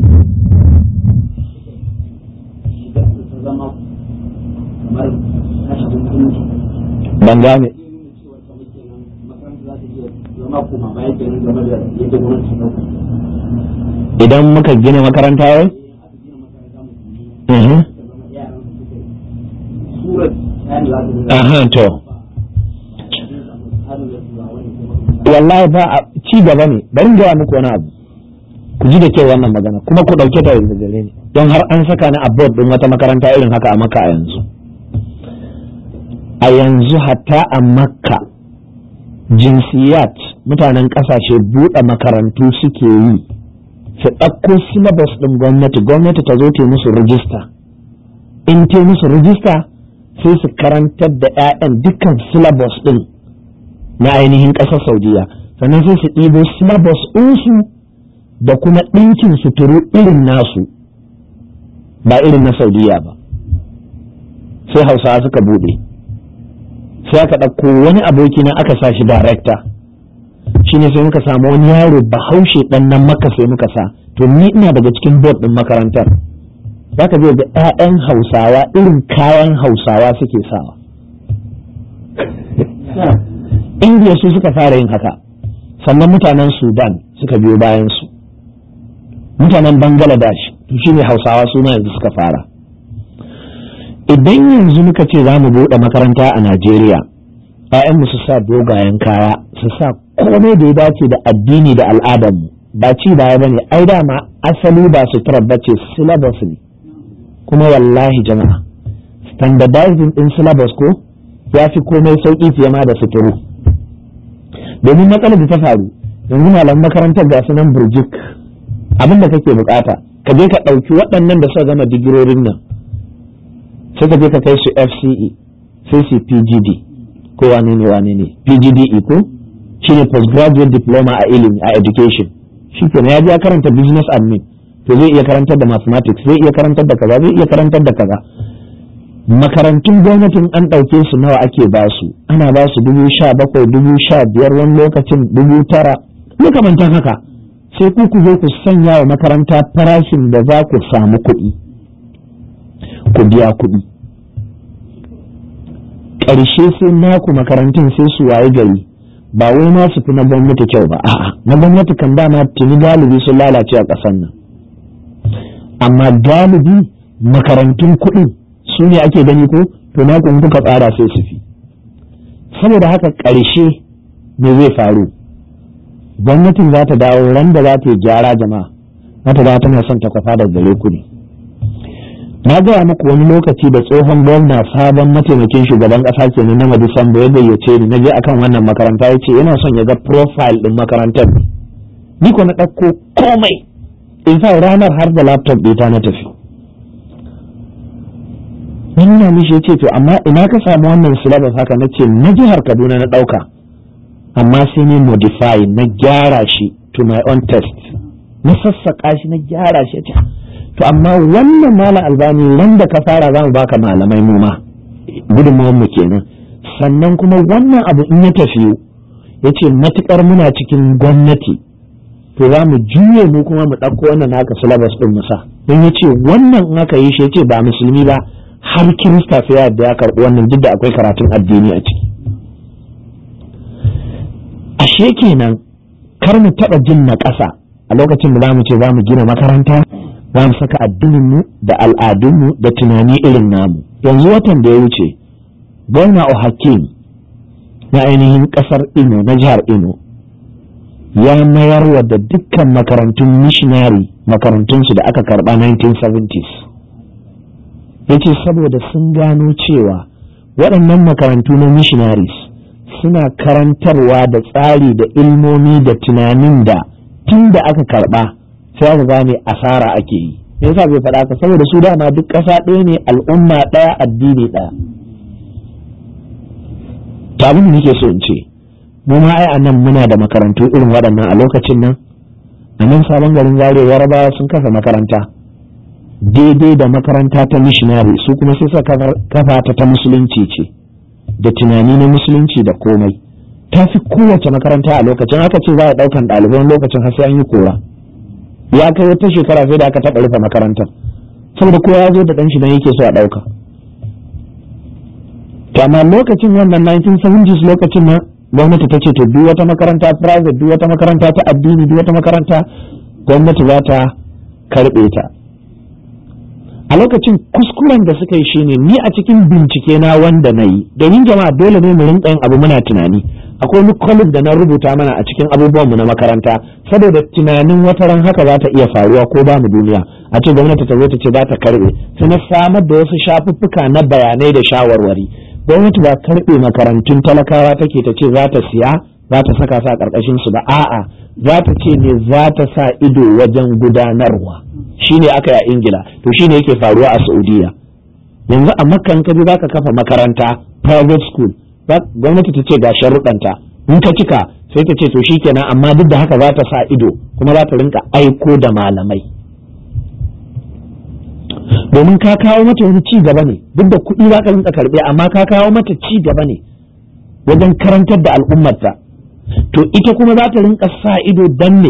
shiga ta zama kamar kashe hukunci. Ban gane. Idan muka gina makaranta wai? Aha, to. Wallahi ba ci gaba ne, bari in gaya muku wani abu, ku ji da kyau wannan magana kuma ku ɗauke ta da gare ni, don har an saka ni a board ɗin wata makaranta irin haka a Makka a yanzu. A yanzu hatta a Makka jinsiyat mutanen ƙasashe buɗe makarantu suke yi, su ɗauko syllabus ɗin gwamnati, gwamnati ta zo ta musu rijista, in ta musu rijista sai su karantar da 'ya'yan dukkan syllabus ɗin na ainihin ƙasar Saudiya, sannan sai su ɗibo syllabus ɗinsu da kuma ɗinkin suturu irin nasu, ba irin na Saudiya ba. Sai Hausawa suka buɗe, sai aka ɗauko wani aboki na aka sa shi director, shi ne sai muka samu wani yaro bahaushe ɗan nan Makka sai muka sa, to ni ina daga cikin board ɗin makarantar, za ka je ga 'ya'yan hausawa irin kayan hausawa suke sawa. Indiya su suka fara yin haka, sannan mutanen Sudan suka biyo bayan su, mutanen Bangladesh to shi ne hausawa su yanzu suka fara. Idan yanzu muka ce za mu buɗe makaranta a Najeriya, 'ya'yanmu su sa dogayen kaya, su sa komai da ya dace da addini da al'adarmu, ba ci baya bane, ai dama asali ba suturar bace, syllabus ne. Kuma wallahi jama'a, standardizing din syllabus ko ya fi komai sauƙi fiye ma da suturu. Domin matsalar da ta faru, yanzu malaman makarantar ga su nan burjik, abin da kake bukata ka je ka ɗauki waɗannan da suka gama digirorin nan, sai ka je ka kai su F C E, sai su P G D ko wane ne wane ne P G D E ko shi ne postgraduate diploma a ilimi a education. Shi ke ya je ya karanta business admin, to zai iya karantar da mathematics, zai iya karantar da kaza, zai iya karantar da kaza. Makarantun gwamnatin an ɗauke su nawa ake ba su, ana ba su dubu sha bakwai dubu sha biyar wani lokacin dubu tara makamantan haka. Sai ku ku zo ku sanya wa makaranta farashin da za ku samu kuɗi, ku biya kuɗi. Ƙarshe sai naku makarantun sai su waye gari ba wai ma su fi na gwamnati kyau ba, a'a na gwamnati kan dama tuni galibi sun lalace a ƙasar nan, amma galibi makarantun kuɗin su ne ake gani ko to na kun kuka tsara sai su fi. Saboda haka ƙarshe me zai faru, gwamnatin za ta dawo ran da za ta yi gyara jama'a, za ta dawo tana son ta kwafa da gare ku ne. Na gaya muku wani lokaci da tsohon gwamna sabon mataimakin shugaban ƙasa kenan na Madisambo ya gayyace ni na je akan wannan makaranta, ya ce yana son ya ga profile ɗin makarantar. Ni ko na ɗauko komai, in sa ranar har da laptop ɗita na tafi. Ni nuna mishi ya ce to amma ina ka samu wannan syllabus haka, na ce na jihar Kaduna na ɗauka, amma sai ne modify na gyara shi to my own taste, na sassaƙa shi na gyara shi. Ya ce to amma wannan Malam Albani ran da ka fara za mu baka malamai mu ma gudunmawar mu kenan, sannan kuma wannan abu in ya tafi ya ce matukar muna cikin gwamnati to za mu juye mu kuma mu ɗauko wannan naka syllabus ɗin musa, don ya ce wannan in aka yi shi ya ce ba musulmi ba har kirista sai yadda ya karɓi wannan, duk da akwai karatun addini a ciki. Ashe kenan kar mu taɓa jin na ƙasa a lokacin da za mu ce za mu gina makaranta, za mu saka addininmu da al'adunmu da tunani irin namu. Yanzu watan da ya wuce gwamna Hakim na ainihin ƙasar Imo na jihar Imo ya mayar wa da dukkan makarantun missionary makarantunsu da aka karɓa nineteen seventies. Ya ce saboda sun gano cewa waɗannan makarantu na missionaries suna karantarwa da tsari da ilmomi da tunanin da tun da aka karɓa sai aka gane asara ake yi. Me yasa bai faɗa ka? Saboda su dama duk ƙasa ɗaya ne, al'umma ɗaya, addini ɗaya. To abin da nake so in ce, mu ma ai anan muna da makarantu irin waɗannan a lokacin nan. A nan sabon garin Zaria Yarabawa sun kafa makaranta daidai da makaranta ta missionary, su kuma sai suka kafa ta ta musulunci ce da tunani na musulunci da komai. Ta fi kowace makaranta a lokacin, aka ce za a ɗaukan ɗaliban lokacin har sai an yi kora. Ya kai wata shekara sai da aka taɓa rufe makarantar saboda kowa ya zo da ɗan shi dan yake so a ɗauka. To amma lokacin wannan nineteen seventies lokacin nan gwamnati ta ce to duk wata makaranta private, duk wata makaranta ta addini, duk wata makaranta gwamnati za ta karɓe ta. A lokacin kuskuren da suka yi shine ni a cikin bincike na wanda na yi, domin jama'a dole ne mu rinƙa yin abu muna tunani. Akwai wani column da na rubuta mana a cikin abubuwanmu na makaranta saboda tunanin wata ran haka za ta iya faruwa ko ba mu duniya, a ce gwamnati ta zo ta ce za ta karɓe, sai na samar da wasu shafuffuka na bayanai da shawarwari. Gwamnati ba karɓe makarantun talakawa take ta ce za ta siya za ta saka sa ƙarƙashin su ba, a'a za ta ce ne za ta sa ido wajen gudanarwa. Shine aka yi a Ingila, to shine yake faruwa a Saudiya. Yanzu a Makka in ka je zaka kafa makaranta private school, gwamnati ta ce ga sharuɗanta, in ka cika sai ta ce to shikenan, amma duk da haka za ta sa ido kuma za ta rinka aiko da malamai. Domin ka kawo mata wani ci gaba ne, duk da kuɗi za ka rinka karɓe, amma ka kawo mata ci gaba ne wajen karantar da al'ummarta. To ita kuma za ta rinka sa ido dan ne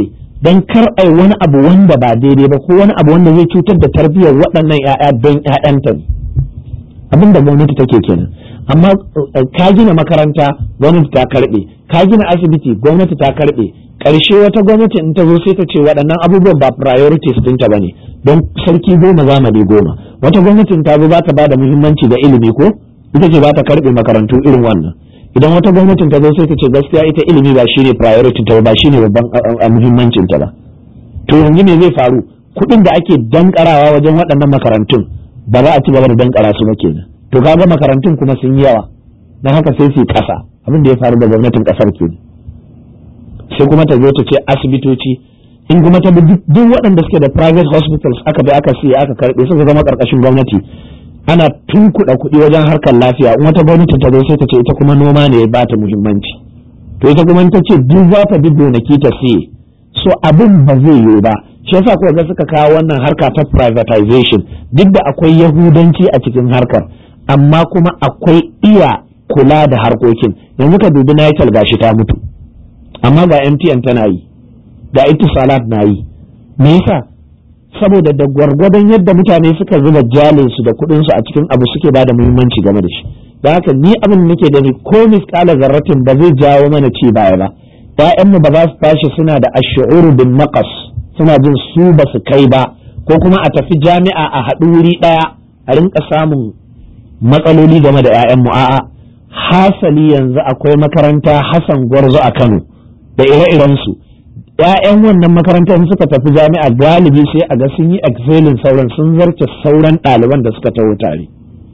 don kar ai wani abu wanda ba daidai ba ko wani abu wanda zai cutar da tarbiyyar waɗannan 'ya'ya don 'ya'yanta ne abin da gwamnati take kenan. Amma ka gina makaranta gwamnati ta karɓe, ka gina asibiti gwamnati ta karɓe, ƙarshe wata gwamnati in ta zo sai ta ce waɗannan abubuwan ba priorities ɗinta ba ne don sarki goma zamani goma. Wata gwamnatin ta zo za ta ba da muhimmanci da ilimi ko ita ce za ta karɓe makarantu irin wannan. Idan wata gwamnatin ta zo sai ta ce gaskiya ita ilimi ba shine priority ta ba shine babban muhimmancin ta ba. To yanzu me zai faru? Kuɗin da ake dankarawa wajen waɗannan makarantun ba za a ci gaba da dankara su ba kenan. To kaga makarantun kuma sun yi yawa dan haka sai su kasa abin da ya faru da gwamnatin kasar kenan. Sai kuma ta zo ta ce asibitoci in kuma ta bi duk waɗanda suke da private hospitals aka bi aka siya aka karɓe suka zama ƙarƙashin gwamnati ana tunkuɗa kuɗi wajen harkar lafiya in wata gwamnati ta zo sai ta ce ita kuma noma ne ya ba ta muhimmanci to ita kuma ta ce duk za ta bi gonaki ta siye so abin ba zai yiwu ba shi yasa kuka ga suka kawo wannan harka ta privatization duk da akwai yahudanci a cikin harkar amma kuma akwai iya kula da harkokin yanzu ka dubi Nitel gashi ta mutu amma ga M T N tana yi ga Etisalat na yi me yasa saboda da gwargwadon yadda mutane suka zuba jalin su da kuɗin su a cikin abu suke ba da muhimmanci game da shi da haka ni abin da nake da ni ko misqala zarratin ba zai jawo mana ci baya ba ƴaƴanmu ba za su tashi suna da ash-shu'ur bin naqas suna jin su ba su kai ba ko kuma a tafi jami'a a haɗu wuri ɗaya a rinka samun matsaloli game da ƴaƴanmu a'a hasali yanzu akwai makaranta Hassan Gwarzo a Kano da ire-iren su ƴaƴan wannan makarantar suka tafi jami'a galibi sai a ga sun yi excelling sauran sun zarce sauran ɗaliban da suka taho tare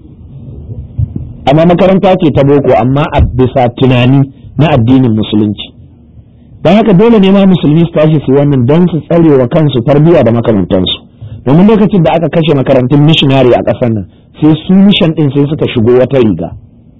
amma makaranta ce ta boko amma a bisa tunani na addinin musulunci don haka dole ne ma musulmi su tashi su wannan don su tsare wa kansu tarbiyya da makamantansu domin lokacin da aka kashe makarantun missionary a ƙasar nan sai su mission ɗin sai suka shigo wata riga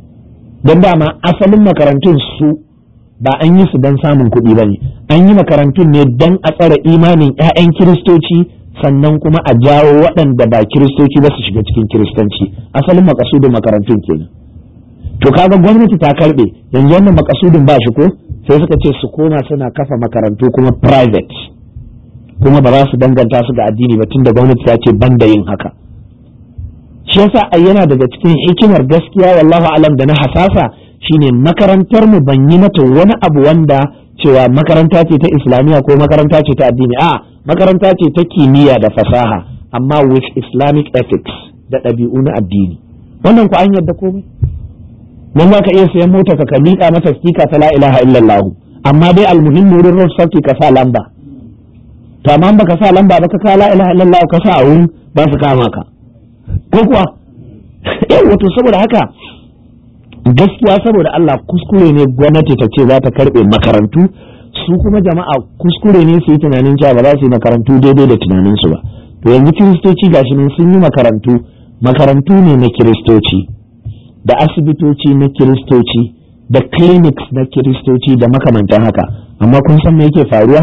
don dama asalin makarantun su ba an yi su don samun kuɗi ba ne an yi makarantun ne don a tsare imanin 'ya'yan kiristoci sannan kuma a jawo waɗanda ba kiristoci ba su shiga cikin kiristanci asalin makasudin makarantun kenan to kaga gwamnati ta karɓe yanzu wannan makasudin ba shi ko sai suka ce su koma suna kafa makarantu kuma private kuma ba za su danganta su ga addini ba tunda gwamnati ta ce banda yin haka shi yasa ai yana daga cikin hikimar gaskiya wallahu alam da na hasasa shine makarantar mu ban yi mata wani abu wanda cewa makaranta ce ta islamiyya ko makaranta ce ta addini a makaranta ce ta kimiyya da fasaha amma with islamic ethics da ɗabi'u na addini wannan ku an yarda komai nan za ka iya sayan mota ka miƙa mata stika ta la ilaha illallah amma dai almuhimmi wurin road safety ka sa lamba to amma baka sa lamba ba ka la ilaha illallah ka sa a wurin ba su kama ka ko kuwa eh wato saboda haka gaskiya saboda Allah kuskure ne gwamnati ta ce za ta karbe makarantu su kuma jama'a kuskure ne su yi tunanin cewa ba za su yi makarantu daidai da tunaninsu ba to yanzu kiristoci gashi nan sun yi makarantu makarantu ne na kiristoci da asibitoci na kiristoci da clinics na kiristoci da makamantan haka amma kun san me yake faruwa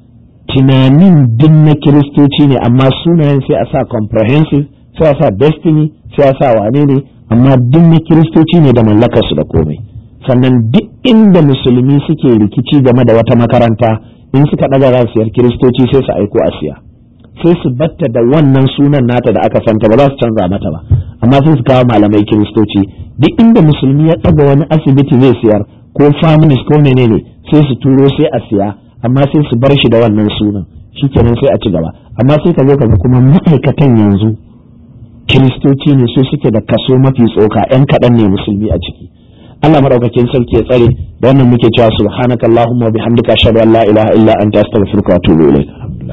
tunanin din na kiristoci ne amma sunayen sai a sa comprehensive sai a sa destiny sai a sa wane ne amma din na kiristoci ne da mallakarsu da komai sannan duk inda musulmi suke rikici game da wata makaranta in suka daga rasiyar kiristoci sai su aiko a siya sai su batta da wannan sunan nata da aka santa ba za su canza mata ba amma sai su kawo malamai kiristoci duk inda musulmi ya tsaga wani asibiti zai siyar ko families ko menene sai su turo sai a siya amma sai su bar shi da wannan sunan shikenan sai a ci gaba amma sai ka zo ka ga kuma ma'aikatan yanzu kiristoci ne su suke da kaso mafi tsoka yan kaɗan ne musulmi a ciki Allah madaukakin sarki ya tsare da wannan muke cewa subhanakallahumma wa bihamdika ashhadu an la ilaha illa anta astaghfiruka wa atubu ilayk